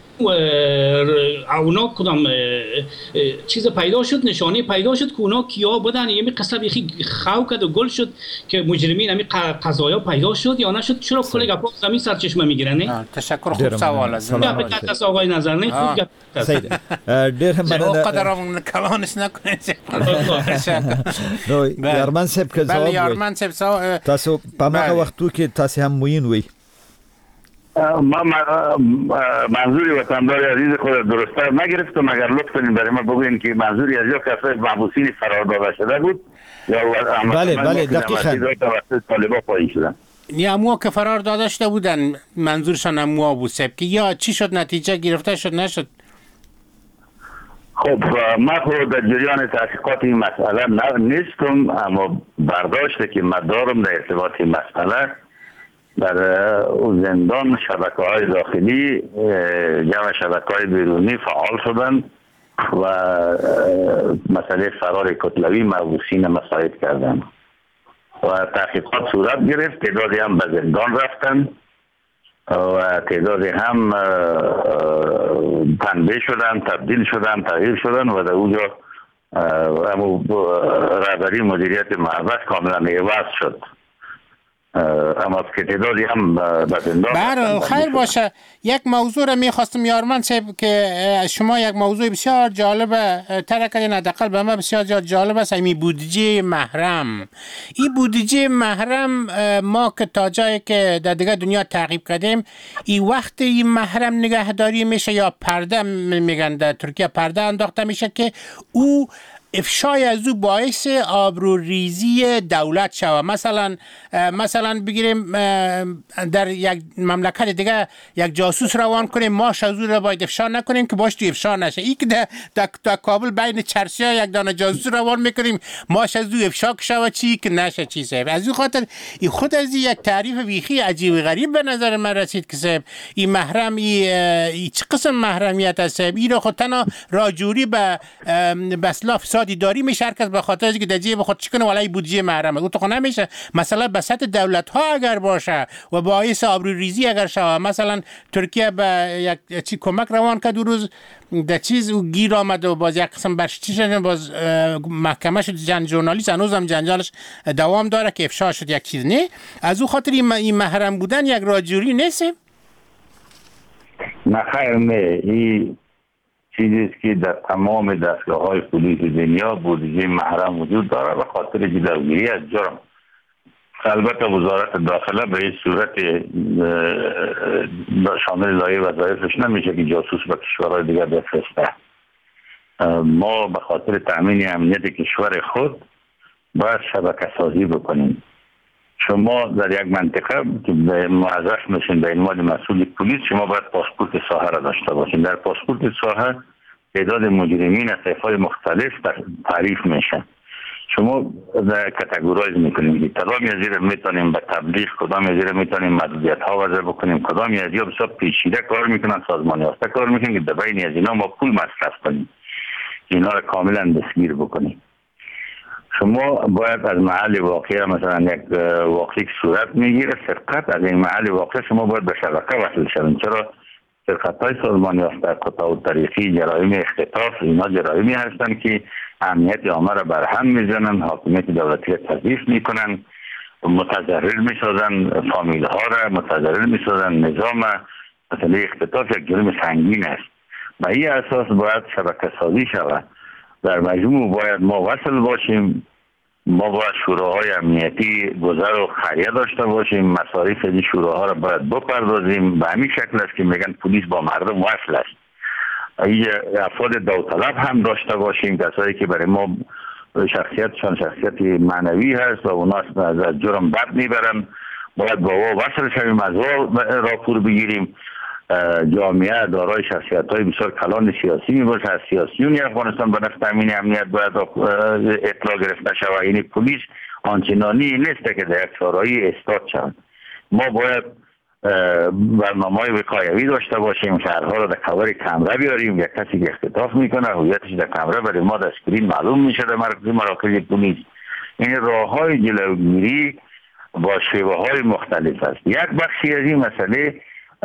اونا کدام چیز پیدا شد نشانی پیدا شد که اونا کیا بودن یه قصه بیخی خو کرد و گل شد که مجرمین همی قضایا پیدا شد یا نشد چرا کل گپا زمین سرچشمه میگیرن تشکر خوب سوال از گپ کس آقای نظر نه خوب گپ سید ډیر مننه قدرم کلانس نکنید نو یارمن صاحب که بله یارمن صاحب تاسو په هغه وختو کې تاسو هم موین وي ما منظوری وطندار عزیز خود درسته نگرفتم مگر لطف کنید برای ما بگوین که منظوری از یا کسای محبوسین فرار داده شده بود یا بله بله دقیقاً طالبا پایین شدن یا اموا که فرار داده شده بودن منظورشان اموا بود سب که یا چی شد نتیجه گرفته شد نشد خب من خود در جریان تحقیقات این مسئله نیستم اما برداشته که من دارم در ارتباط این مسئله در زندان شبکه‌های داخلی جمع شبکه‌های بیرونی فعال شدند و مسئله فرار کتلوی محبوسین مساعد کردند و تحقیقات صورت گرفت تعدادی هم به زندان رفتند و تعدادی هم تنبیه شدند تبدیل شدند تغییر شدند و در اونجا رهبری مدیریت محبس کاملا عوض شد اما که تعدادی هم به زندان بله خیر باشه یک موضوع رو میخواستم یارمن صاحب که شما یک موضوع بسیار جالبه ترکه حداقل به من بسیار جالب است این بودجه محرم این بودجه محرم ما که تا جایی که در دیگه دنیا تعقیب کردیم این وقت این محرم نگهداری میشه یا پرده میگن در ترکیه پرده انداخته میشه که او افشای از او باعث آبروریزی دولت شوه مثلا مثلا بگیریم در یک مملکت دیگه یک جاسوس روان کنیم ماش از او را باید افشا نکنیم که باش تو افشا نشه این که در, در, در کابل بین چرسی ها یک دانه جاسوس روان میکنیم ماش از او افشا شوه چی که نشه چی صاحب از این خاطر این خود از یک تعریف بیخی عجیب غریب به نظر من رسید که صاحب این محرم این چه قسم محرمیت است صاحب این را خود تنها راجوری به بسلا فساد داری میشه هر کس به خاطر اینکه در جیب خود چیکنه ولی بودجه محرمه اون تو نمیشه مثلا به سطح دولت ها اگر باشه و باعث آبروریزی اگر شوه مثلا ترکیه به یک چی کمک روان کرد روز در چیز او گیر آمد و باز یک قسم برش چی شد باز محکمه شد جن ژورنالیست هنوز هم جنجالش دوام داره که افشا شد یک چیز نه از او خاطر این محرم بودن یک راجوری نیست نه خیر نه این چیزی است که در تمام دستگاه‌های پلیس دنیا بودجه محرم وجود داره و خاطر جلوگیری از جرم البته وزارت داخله به این صورت شامل لایحه وظایفش نمیشه که جاسوس به کشورهای دیگر بفرسته ما به خاطر تامین امنیت کشور خود باید شبکه سازی بکنیم. شما در یک منطقه که موظف میشین به عنوان مسئول پلیس، شما باید پاسپورت ساحه را داشته باشین. در پاسپورت ساحه تعداد مجرمین از طیف‌های مختلف تعریف میشن. شما کاتگورایز میکنیم که کدام از زیر میتونیم به تبلیغ، کدام از زیر میتونیم محدودیت ها وضع بکنیم، کدام از یا بسیار پیچیده کار میکنن، سازمان یافته کار میکنن که در بین از اینا ما پول مصرف کنیم، اینا را کاملا دستگیر بکنیم. شما باید از محل واقع، مثلا یک واقعی که صورت میگیره سرقت، از این محل واقع شما باید به شبکه وصل شوید. چرا؟ سرقت‌های سازمان یافته، قطاع الطریقی، جرایم اختطاف، اینا جرایمی هستند که امنیت عامه را برهم میزنن، حاکمیت دولتی را تضعیف میکنن، متضرر میسازن فامیل ها را، متضرر میسازن نظام. مثلا اختطاف یک جرم سنگین است. به این اساس باید شبکه سازی شود. در مجموع باید ما وصل باشیم، ما باید شوراهای امنیتی گذر و خیریه داشته باشیم، مصارف این شوراها را باید بپردازیم. به همین شکل است که میگن پلیس با مردم وصل است. این افراد داوطلب هم داشته باشیم، کسایی که برای ما شخصیتشان شخصیت معنوی هست و اونا از جرم بد میبرن، باید با او وصل شویم، از او راپور بگیریم. جامعه دارای شخصیت‌های بسیار کلان سیاسی میباشه. از سیاسیونی افغانستان به نفع تامین امنیت باید اطلاع گرفته شود. این پلیس آنچنانی نیست که در یک چهارراه استاد شود. ما باید برنامه‌های وقایوی داشته باشیم، شهرها را در کاور کامره بیاریم. یک کسی که اختطاف میکنه هویتش در کامره برای ما در اسکرین معلوم میشه در مراکز پلیس. این راه‌های جلوگیری با شیوه‌های مختلف است. یک بخشی از این مسئله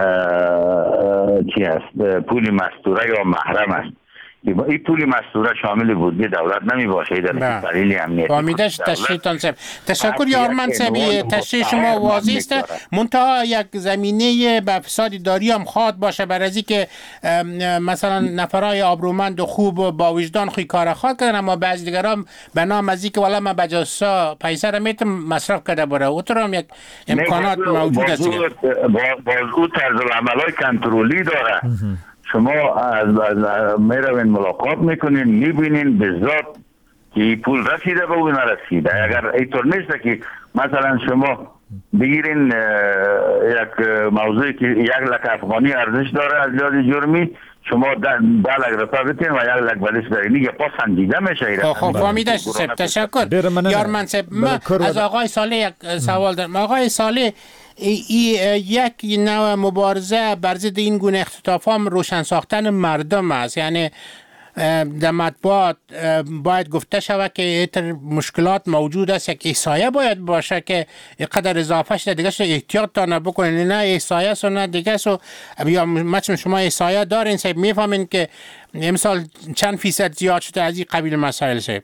چی است؟ پول مستوره یا محرم است. این پول مستوره شامل بودجه دولت نمی باشه، در دلیل امنیتی. فهمیدش تشریحتان صاحب. تشکر یارمند صاحب، تشریح شما واضح است. منتها یک زمینه به فساد اداری هم خواد باشه برای از اینکه مثلا نفرای آبرومند و خوب با وجدان خوی کار خواد کردن، اما بعضی دیگران به نام از اینکه والا من بجاسا پیسه را میتم مصرف کرده بره. اوتر هم یک امکانات موجود است. با او طرز عملای کنترلی داره. شما از, از میروین ملاقات میکنین، میبینین به ذات که پول رسیده به اون نرسیده. اگر اینطور نیست که مثلا شما بگیرین یک موضوعی که یک لک افغانی ارزش داره از لحاظ جرمی، شما ده لک رفع بتین و یک لک بلیس برینی یا پاس سنجیده میشه. خب فهمیده شد. تشکر یارمند صاحب. از آقای صالح یک سوال دارم. آقای صالح، ای یک نوع مبارزه بر ضد این گونه اختطاف هم روشن ساختن مردم است. یعنی در مطبوعات باید گفته شود که ایتر مشکلات موجود است، یک احصایه باید باشه که قدر اضافه شده دیگه شو احتیاط تا نبکنین، نه احصایه سو نه دیگه سو. یا مثلا شما احصایه دارین صاحب، میفهمین که امسال چند فیصد زیاد شده از این قبیل مسائل صاحب؟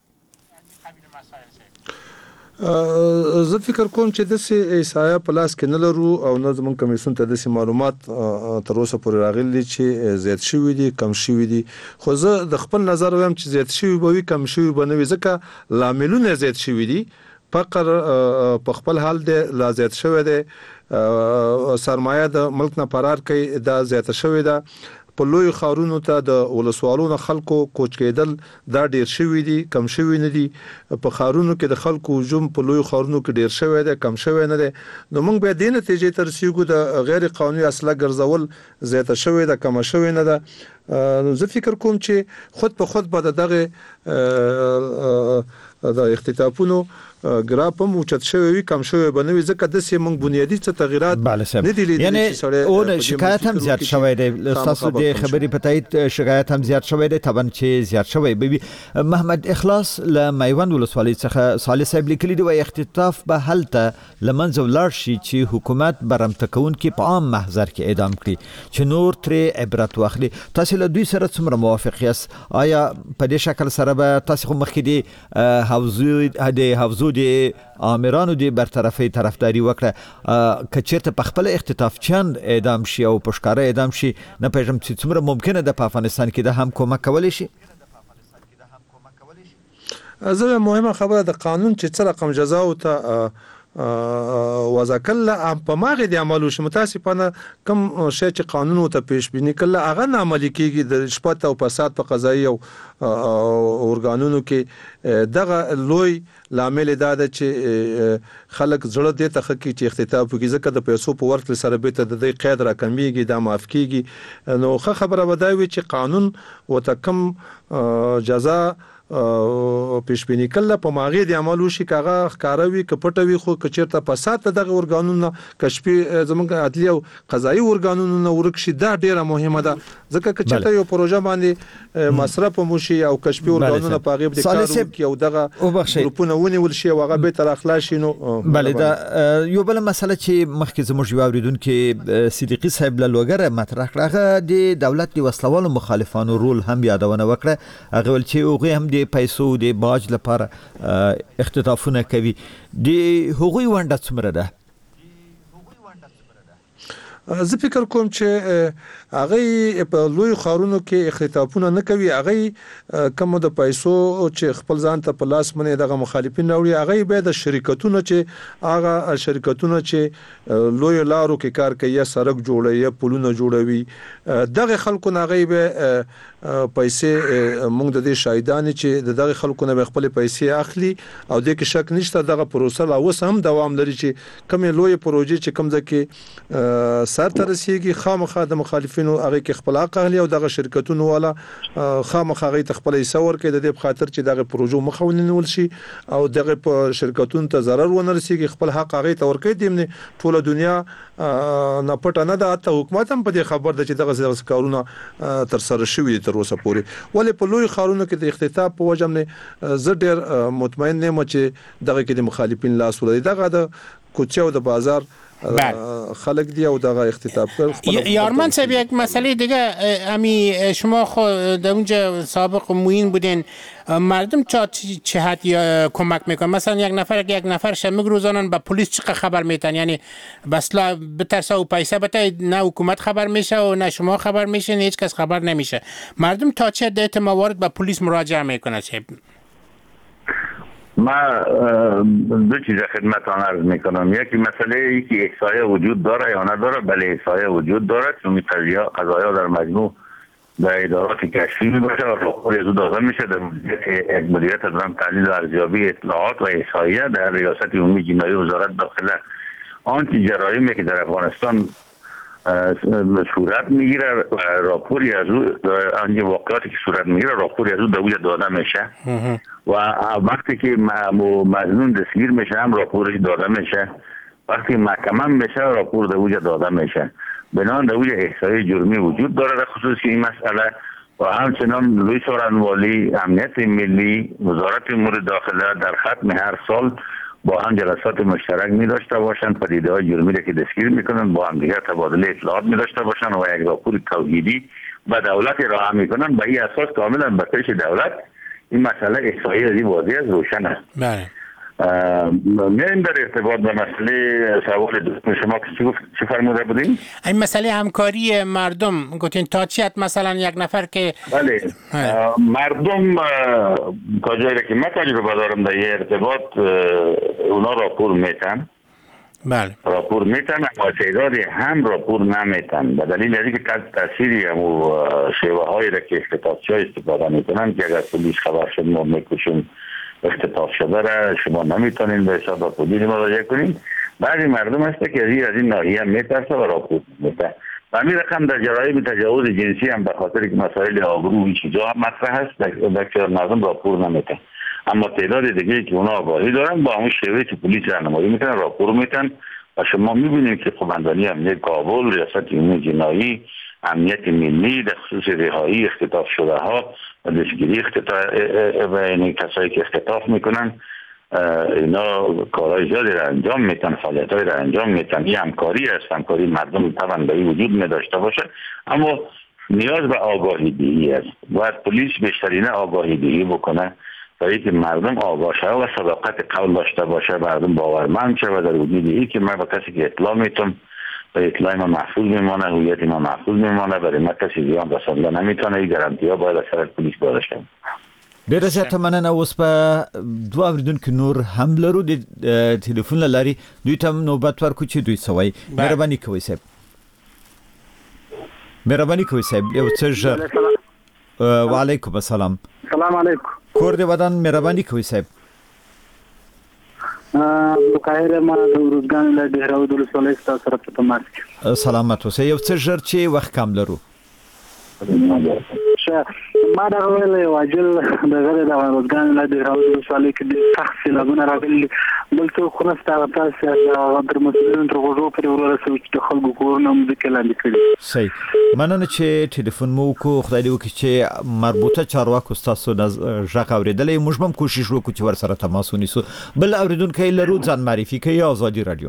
زه فکر کوم چې د سي ایسایا پلاس کې نه لرو او نه زمون کمیسون ته د سي معلومات تر اوسه پورې راغلي چې زیات شوی دي کم شوی دي. خو زه د خپل نظر وایم چې زیات شوی به وي کم شوی به نه وي، ځکه لاملونه زیات شوی دي. فقر په خپل حال دی لا زیات شوی دی، سرمایه د ملک نه فرار کوي دا زیات شوی ده. په لوی خارونو ته د ولسوالونو خلکو کوچ کېدل دا ډیر شوی دي کم شوی نه دي. په خارونو کې د خلکو هجوم په لوی خارونو کې ډیر شوی دی کم شوی نه دی. نو موږ به د نتیجې تر رسیدو د غیر قانوني اسلحه ګرځول زیاته شوی ده کم شوی نه ده. زه فکر کوم چې خود په خود به دغه د اختطافونو ګراف هم اوچت شوی وي کم شوی به نه وي، ځکه د سیمه بنیادی څه تغیرات نه دي لیدل. یعنی اون شکایت هم زیات شوی دی. تاسو د خبرې په تایید شکایت هم زیات شوی دی. طبعا چې زیات شوی به محمد اخلاص له میوند ولسوالۍ څخه صالح صاحب لیکلي دی و اختطاف به هلته لمنځه ولاړ شي چې حکومت برمته کوونکي په عام محضر کې اعدام کړي چې نور ترې عبرت واخلي. تاسو له دوی سره څومره موافق یاست؟ آیا په دې شکل سره به تاسو خو مخکې دی حوزو د حوزو د آمرانو د برطرفي طرفداري وکړه، کچېرته په خپل اختطاف چند اعدام شي او پښکاره اعدام شي، نه پېژم چې څومره ممکنه ده په افغانستان کې د هم کومک کولی شي. زه مهمه خبره د قانون چې څه رقم جزا او ته وضع کله په ماغه د عملو شي متاسفانه کم شی چې قانون ته پیش بینی کله هغه نه عملي کیږي د شپږ او فساد په قضایي او اورګانونو کې دغه لوی لامل دا ده چې خلک زړه دې ته خکې چې اختطاف وکړي ځکه د پیسو په ورکړې سره به ته د دې قید را کمیږي دا معاف کیږي نو خه خبره وداوي چې قانون وتکم جزا پیشبینی کله په ماغه د عملو شي کاغه ښکاروي کپټوي خو کچیرته فساد دغه اورګانونو کشفي زمونږ عدلی او قضایي اورګانونو ورکشي دا ډیره مهمه ده ځکه کچیرته یو پروژه باندې مصرف موشي او کشفي اورګانونو په غیب د کارو کې او دغه ګروپونه ونیول شي او هغه به تر اخلاص شي نو بله دا یو بل مسله چې مخکې زموږ یو اوریدونکو صدیقي صاحب له لوګره مطرح کړه د دولت د وسلوالو مخالفانو رول هم یادونه وکړه هغه ول چې هغه هم د پیسو د باج لپاره اختطافونه کوي د هغوی ونده څومره ده زه فکر کوم چې هغه په لوی خارونو کې اختطافونه نه کوي هغه کوم د پیسو چې خپل ځان ته په لاس منې دغه مخالفین راوړي هغه به د شرکتونو چې هغه شرکتونو چې لوی لارو کې کار کوي یا سړک جوړوي یا پلونه جوړوي دغه خلکو نه هغه به پیسې موږ د دې شاهدان چې دغه خلکو نه خپل پیسې اخلي او د کې شک نشته دغه پروسه لا اوس هم دوام لري چې کوم لوی پروژې چې کوم ځکه سر ته رسیږي خامخا د مخالفینو هغه کې خپل حق اخلي او دغه شرکتونو والا خامخا هغه خپل ایسور کې د دې په خاطر چې دغه پروژو مخاونینول شي او دغه په شرکتونو ته ضرر ونه رسیږي خپل حق هغه ته ورکړي دیمنه ټول دنیا نه پټه نه ده ته حکومت هم په دې خبر ده چې دغه کارونه تر سره شوي تر اوسه پورې ولې په لوی خارونو کې د اختطاف په وجه نه زه ډېر مطمئن یم چې دغه کې د مخالفین لاس ولري دغه د کوڅه او د بازار خلق دی او دغه اختطاف کړ یارمن صاحب یک مسئله دیگه امی شما خود در اونجا سابق موین بودین مردم چه چه حد یا کمک میکنن مثلا یک نفر یک نفر شمگ روزانن به پلیس چقدر خبر میتن یعنی بسلا بترسه و پیسه بته نه حکومت خبر میشه و نه شما خبر میشین هیچ کس خبر نمیشه مردم تا چه حد موارد به پلیس مراجعه میکنه صاحب ما دو چیز خدمتان عرض میکنم یکی مسئله ای که احصایه وجود داره یا نداره بله احصایه وجود داره چون قضایا در مجموع در ادارات کشفی میباشه و راپور از او داده میشه در مدیریت مدیریت نظام تحلیل و ارزیابی اطلاعات و احصایه در ریاست عمومی جنایی وزارت داخله آنچه جرایمی که در افغانستان صورت میگیره راپوری از او آنچه واقعاتی که صورت میگیره راپوری از او در اوج داده میشه و وقتی که مظنون دستگیر میشه هم راپورش داده میشه وقتی محکمه میشه راپور در اوج داده میشه بنان در اوج احصای جرمی وجود داره در خصوص این مسئله و همچنان لوی سارنوالی امنیت ملی وزارت امور داخله در ختم هر سال با هم جلسات مشترک می داشته باشن پدیده های جرمی را که دستگیر میکنن با هم دیگر تبادل اطلاعات می داشته باشن و یک راپور توحیدی به دولت ارائه میکنن به این اساس کاملا به پیش دولت این مسئله احصایی از این واضح است روشن است. بله. میریم در ارتباط به مسئله سوال دوستان شما که چی فرموده بودین؟ این مسئله همکاری مردم گفتین تا چی مثلا یک نفر که بله مردم تا جایی که من تجربه دارم در یه ارتباط اونا راپور میتن بله راپور میتن اما تعدادی هم راپور نمیتن به دلیل اینکه که تأثیری همو شیوه هایی را که اختطافچی ها استفاده میکنن که اگر پلیس خبر شد ما میکشون اختطاف شده را شما نمیتونین به حساب پلیس مراجعه کنین بعضی مردم هسته که از این ناحیه میترسه و راپور میتن و همین رقم در جرایم تجاوز جنسی هم به خاطر که مسائل آبرو این چیزا هم مطرح هست در مردم راپور نمیتن اما تعداد دیگه که اونا آگاهی دارن با همون شیوه که پلیس راهنمایی میکنن راپور میتن و شما میبینید که قماندانی امنیت کابل ریاست عمومی جنایی امنیت ملی در خصوص رهایی اختطاف شده ها و دستگیری اختطاف و این کسایی که اختطاف میکنن اینا کارهای زیادی را انجام میتن فعالیت‌های را انجام میتن این همکاری است همکاری مردم توانایی وجود نداشته باشه اما نیاز به آگاهی دهی است و پلیس بیشترینه آگاهی دهی بکنه تا اینکه مردم آگاه شده و صداقت قول داشته باشه مردم باورمند شه و در وجود این که من با کسی که اطلاع میتونم و اطلاع ما محفوظ میمانه هویت ما محفوظ میمانه برای ما کسی زیان رسانده نمیتونه این گارانتی ها باید از طرف پلیس داده شد. ډیره زیاته مننه. اوس په دوه اوریدونکو نور هم لرو د ټلیفون لاري دوی ته نوبت ورکو چې دوی سوي. مهرباني کوئ صاحب. مهرباني کوئ صاحب یو څه ژر. وعلیکم السلام. السلام علیکم. کور دې ودان. مهرباني کوئ صاحب. ا قاهره ما د روزګان له ډیرو د ولسوالۍ سره په تماس کې. سلامت اوسئ. یو څه ژر چې وخت کم لرو. ما دا ویلې واجل د غره د روزګان له ډیرو د ولسوالۍ کې د سخت سیلابونه راغلي. بلته خو نه ستاره تاسو د در مسؤلین تر غوږو پرې ورسوي چې خلکو کورونه مځکه لاندې کړي. صحیح. مننه چې ټلیفون مو کو. خدای دې وکړي چې مربوطه چارواکو تاسو د ژغ اوریدلې. موږ هم کوشش وکړو چې ور سره تماس ونیسو. بل اوریدونکو لرو ځان معرفي کوي. آزادي رادیو.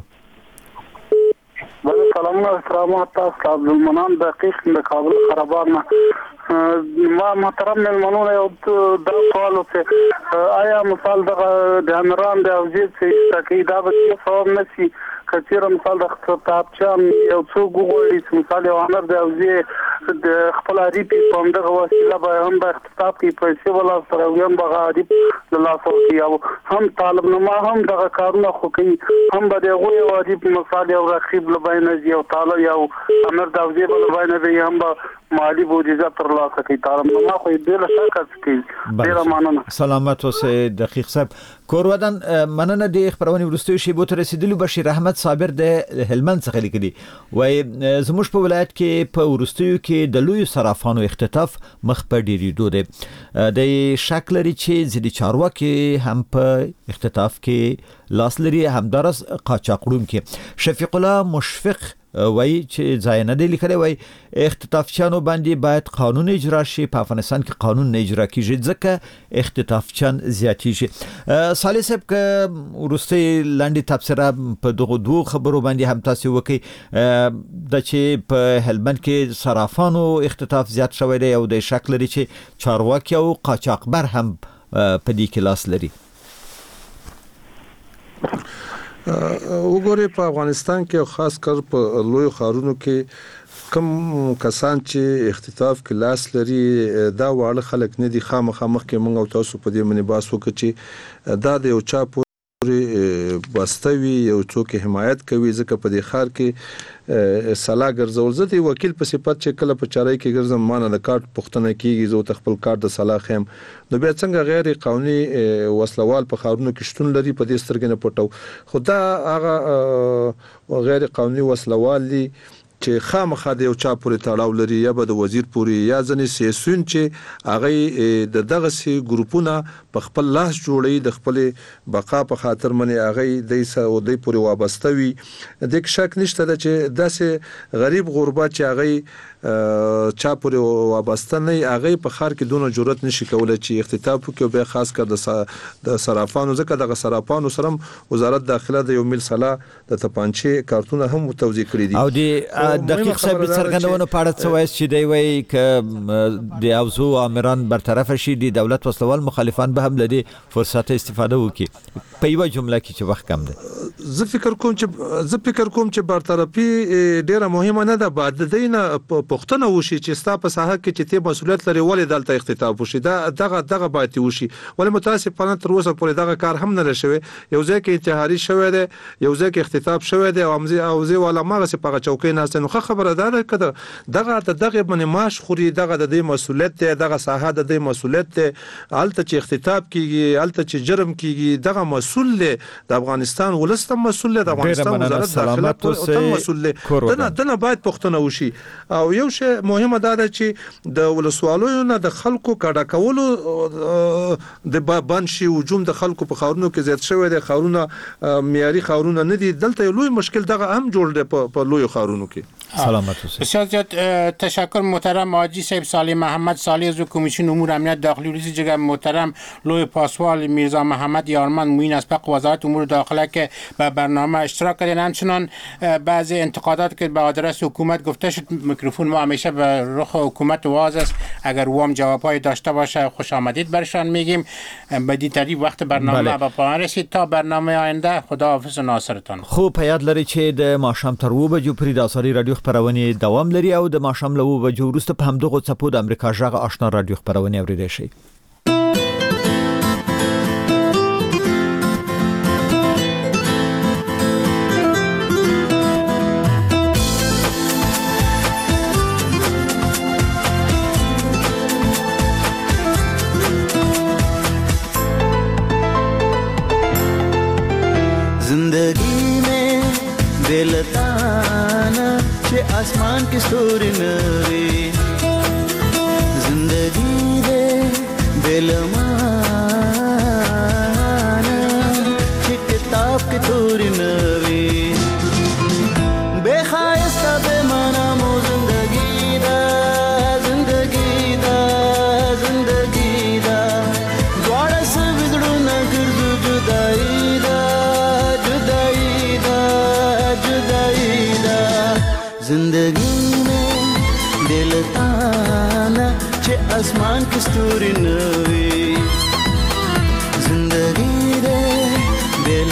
سلام علیکم. تاسو عبد المنان دقیق د کابل خرابان ما محترم ملمنون یو دا سوال وکړ آیا مثال د امران د اوجید چې تاکید دا به فهم نشي کثیر مثال د خطاب چم یو څو ګوګل چې مثال یو امر د اوجید د خپل اړیپی په دغه وسیله به هم د خطاب کې پیسې ولا سره هم به غریب له لاسو کې او هم طالب نما هم دغه کارونه خو کوي هم به دغه یو اړیپ مثال یو رقیب لباینه یو طالب یو امر د اوجید لباینه دی هم مالی بودجه تر لاسه کوي طالب نما خو دې له شکایت کوي. ډیر مننه. سلامت اوسئ دقیق صاحب. کور ودان. مننه د خبرونه ورستوي شی بوت رسیدلی. بشیر احمد صابر د هلمند څخه لیکلي وای زموږ په ولایت کې په ورستیو کې د لوی صرافانو اختطاف مخ په ډیریدو دی. د شکل لري چې ځدی چارواکي هم په اختطاف کې لاس لري همدارس قاچاقړون کې. شفیق الله مشفق وای چې ځای نه دی لیکلی وای اختطافچانو باندې باید قانون اجرا شي. په افغانستان کې قانون نه اجرا کیږي ځکه اختطافچان زیاتیږي. صالح صاحب که ورسته لاندې تفسیره په دغه دوه خبرو باندې هم تاسو وکي د چې په هلمند کې صرافانو اختطاف زیات شوی دی او د شکل لري چې چارواکي او قاچاقبر هم په دې کې لاس لري. وګورئ په افغانستان کې خاص کر په لوی ښارونو کې کم کسان چې اختطاف کې لاس لري دا واړه خلک نه دي. خامخا مخکې موږ او تاسو په دې باندې بحث وکړو چې دا د یو چا پورې واستوي یو څوک حمایت کوي ځکه په دې ښار کې سلا ګرځول زه وکیل په صفت چې کله په چارای کې ګرځم مانه د کارت پښتنه کیږي زه تخپل کارت د سلا خیم نو بیا څنګه غیر قانوني وسلوال په خارونو کې شتون لري په دې سترګې نه پټو. خدا هغه غیر قانوني وسلوال دي چې خامخا د یو چا پورې تړاو لري یا به د وزیر پورې یا ځنې سیاسيون چې هغه د دغه سي ګروپونه په خپل لاس جوړي د خپل بقا په خاطر منې هغه د سعودي پورې وابسته وي. د شک نشته چې داسې غریب غربت چې هغه چا پورې وابسته نه هغه په خار کې دونه جرأت نشي کولای چې اختطاف وکړي به خاص کر د صرافانو ځکه د صرافانو سره وزارت داخله د یو مل صلاح د تپانچې کارتونه هم توزیع کړی دي. او د دقیق صاحب څرګندونه پاړه څه وایي چې دی وایي ک د اوزو امران برطرف شي د دولت وسلوال مخالفان به هم لري فرصت استفاده وکړي. په یو جمله کې چې وخت کم دی زه فکر کوم چې زه فکر کوم چې برطرفي ډیره مهمه نه ده. بعد دینه پښتنه وشي چې ستا په ساحه کې چې ته مسولیت لري ولې دلته اختطاف وشي دا دغه دغه باید وشي. ولې متاسفانه تر اوسه پورې دغه کار هم نه شوی. یو ځای کې انتحاري شوی دی یو ځای کې اختطاف شوی دی او امزي او زی ولا ماغه په چوکۍ نه نو خبره ده کده دغه دغه باندې معاش خوري دغه د دې مسولیت دی دغه ساحه د دې مسولیت دی الته چې اختطاف کیږي الته چې جرم کیږي دغه مسول دی د افغانستان ولستم مسول دی د افغانستان وزارت داخله ټول مسول دی دنه دنه باید پښتنه وشي. او یو شی مهمه ده چې د ولسوالونو نه د خلکو کډه کولو د بانشي هجوم د خلکو په خاورونو کې زیات شوی دی. خاورونه معیاري خاورونه نه دي دلته لوی مشکل دغه هم جوړ دی په لوی خاورونو کې. سلامت اوسئ. بسیار زیاد تشکر محترم حاجی صاحب صالح محمد صالح از کمیسیون امور امنیت داخلی رئیس جناب محترم لوی پاسوال میرزا محمد یارمن معین اسبق وزارت امور داخله که به برنامه اشتراک کردن. همچنان بعضی انتقادات که به آدرس حکومت گفته شد میکروفون ما همیشه به رخ حکومت واز است اگر وام جوابای داشته باشه خوش آمدید برشان میگیم. بدیتری وقت برنامه به پایان رسید تا برنامه آینده خداحافظ ناصرتان. خو په یاد لرئ چې د ماښام تر اوه بجو پورې د آثاري رادیو خبرونه دوام لري او د ماښام له اوه بجو وروسته په همدغه څپو د امریکا غږ آشنا رادیو خبرونه اوریدئ شئ. आसमान की स्तूरी नवी जिंदगी दे बेलमाना कि किताब की तूरी नवी बेखायस्ता बेमाना मो जिंदगी दा जिंदगी दा जिंदगी दा द्वाड़ा से बिगड़ू न गिरजू जुदाई दा जुदाई दा जुदाई दा जिंदगी में दिल ताना चे आसमान की स्तूरी नवी जिंदगी दे दिल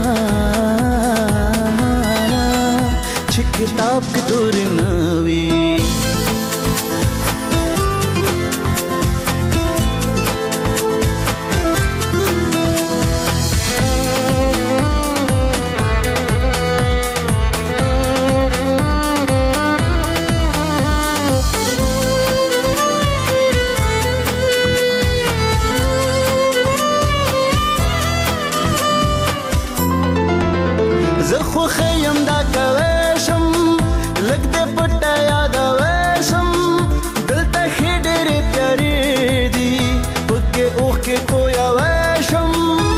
माना चे किताब की तूरी नवी زخو خیم دا کویشم لگ دے پٹا یاد ویشم دل تا خیڈری پیاری دی پکے اوخ کے کویا ویشم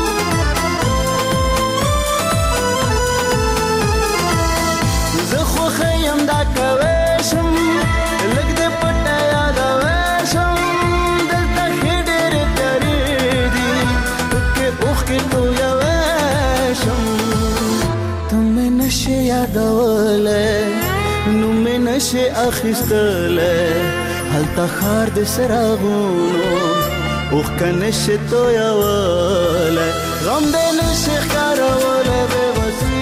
زخو خیم دا کویشم لگ دے پٹا یاد ویشم دل تا خیڈری پیاری دی پکے اوخ کے کویا ویشم تمہیں نشے یادولے نومے نشے اخیستلے حالتا خار دے سراغونو اوخ کا نشے تو یاولے غم دے نشے خارولے بے وسی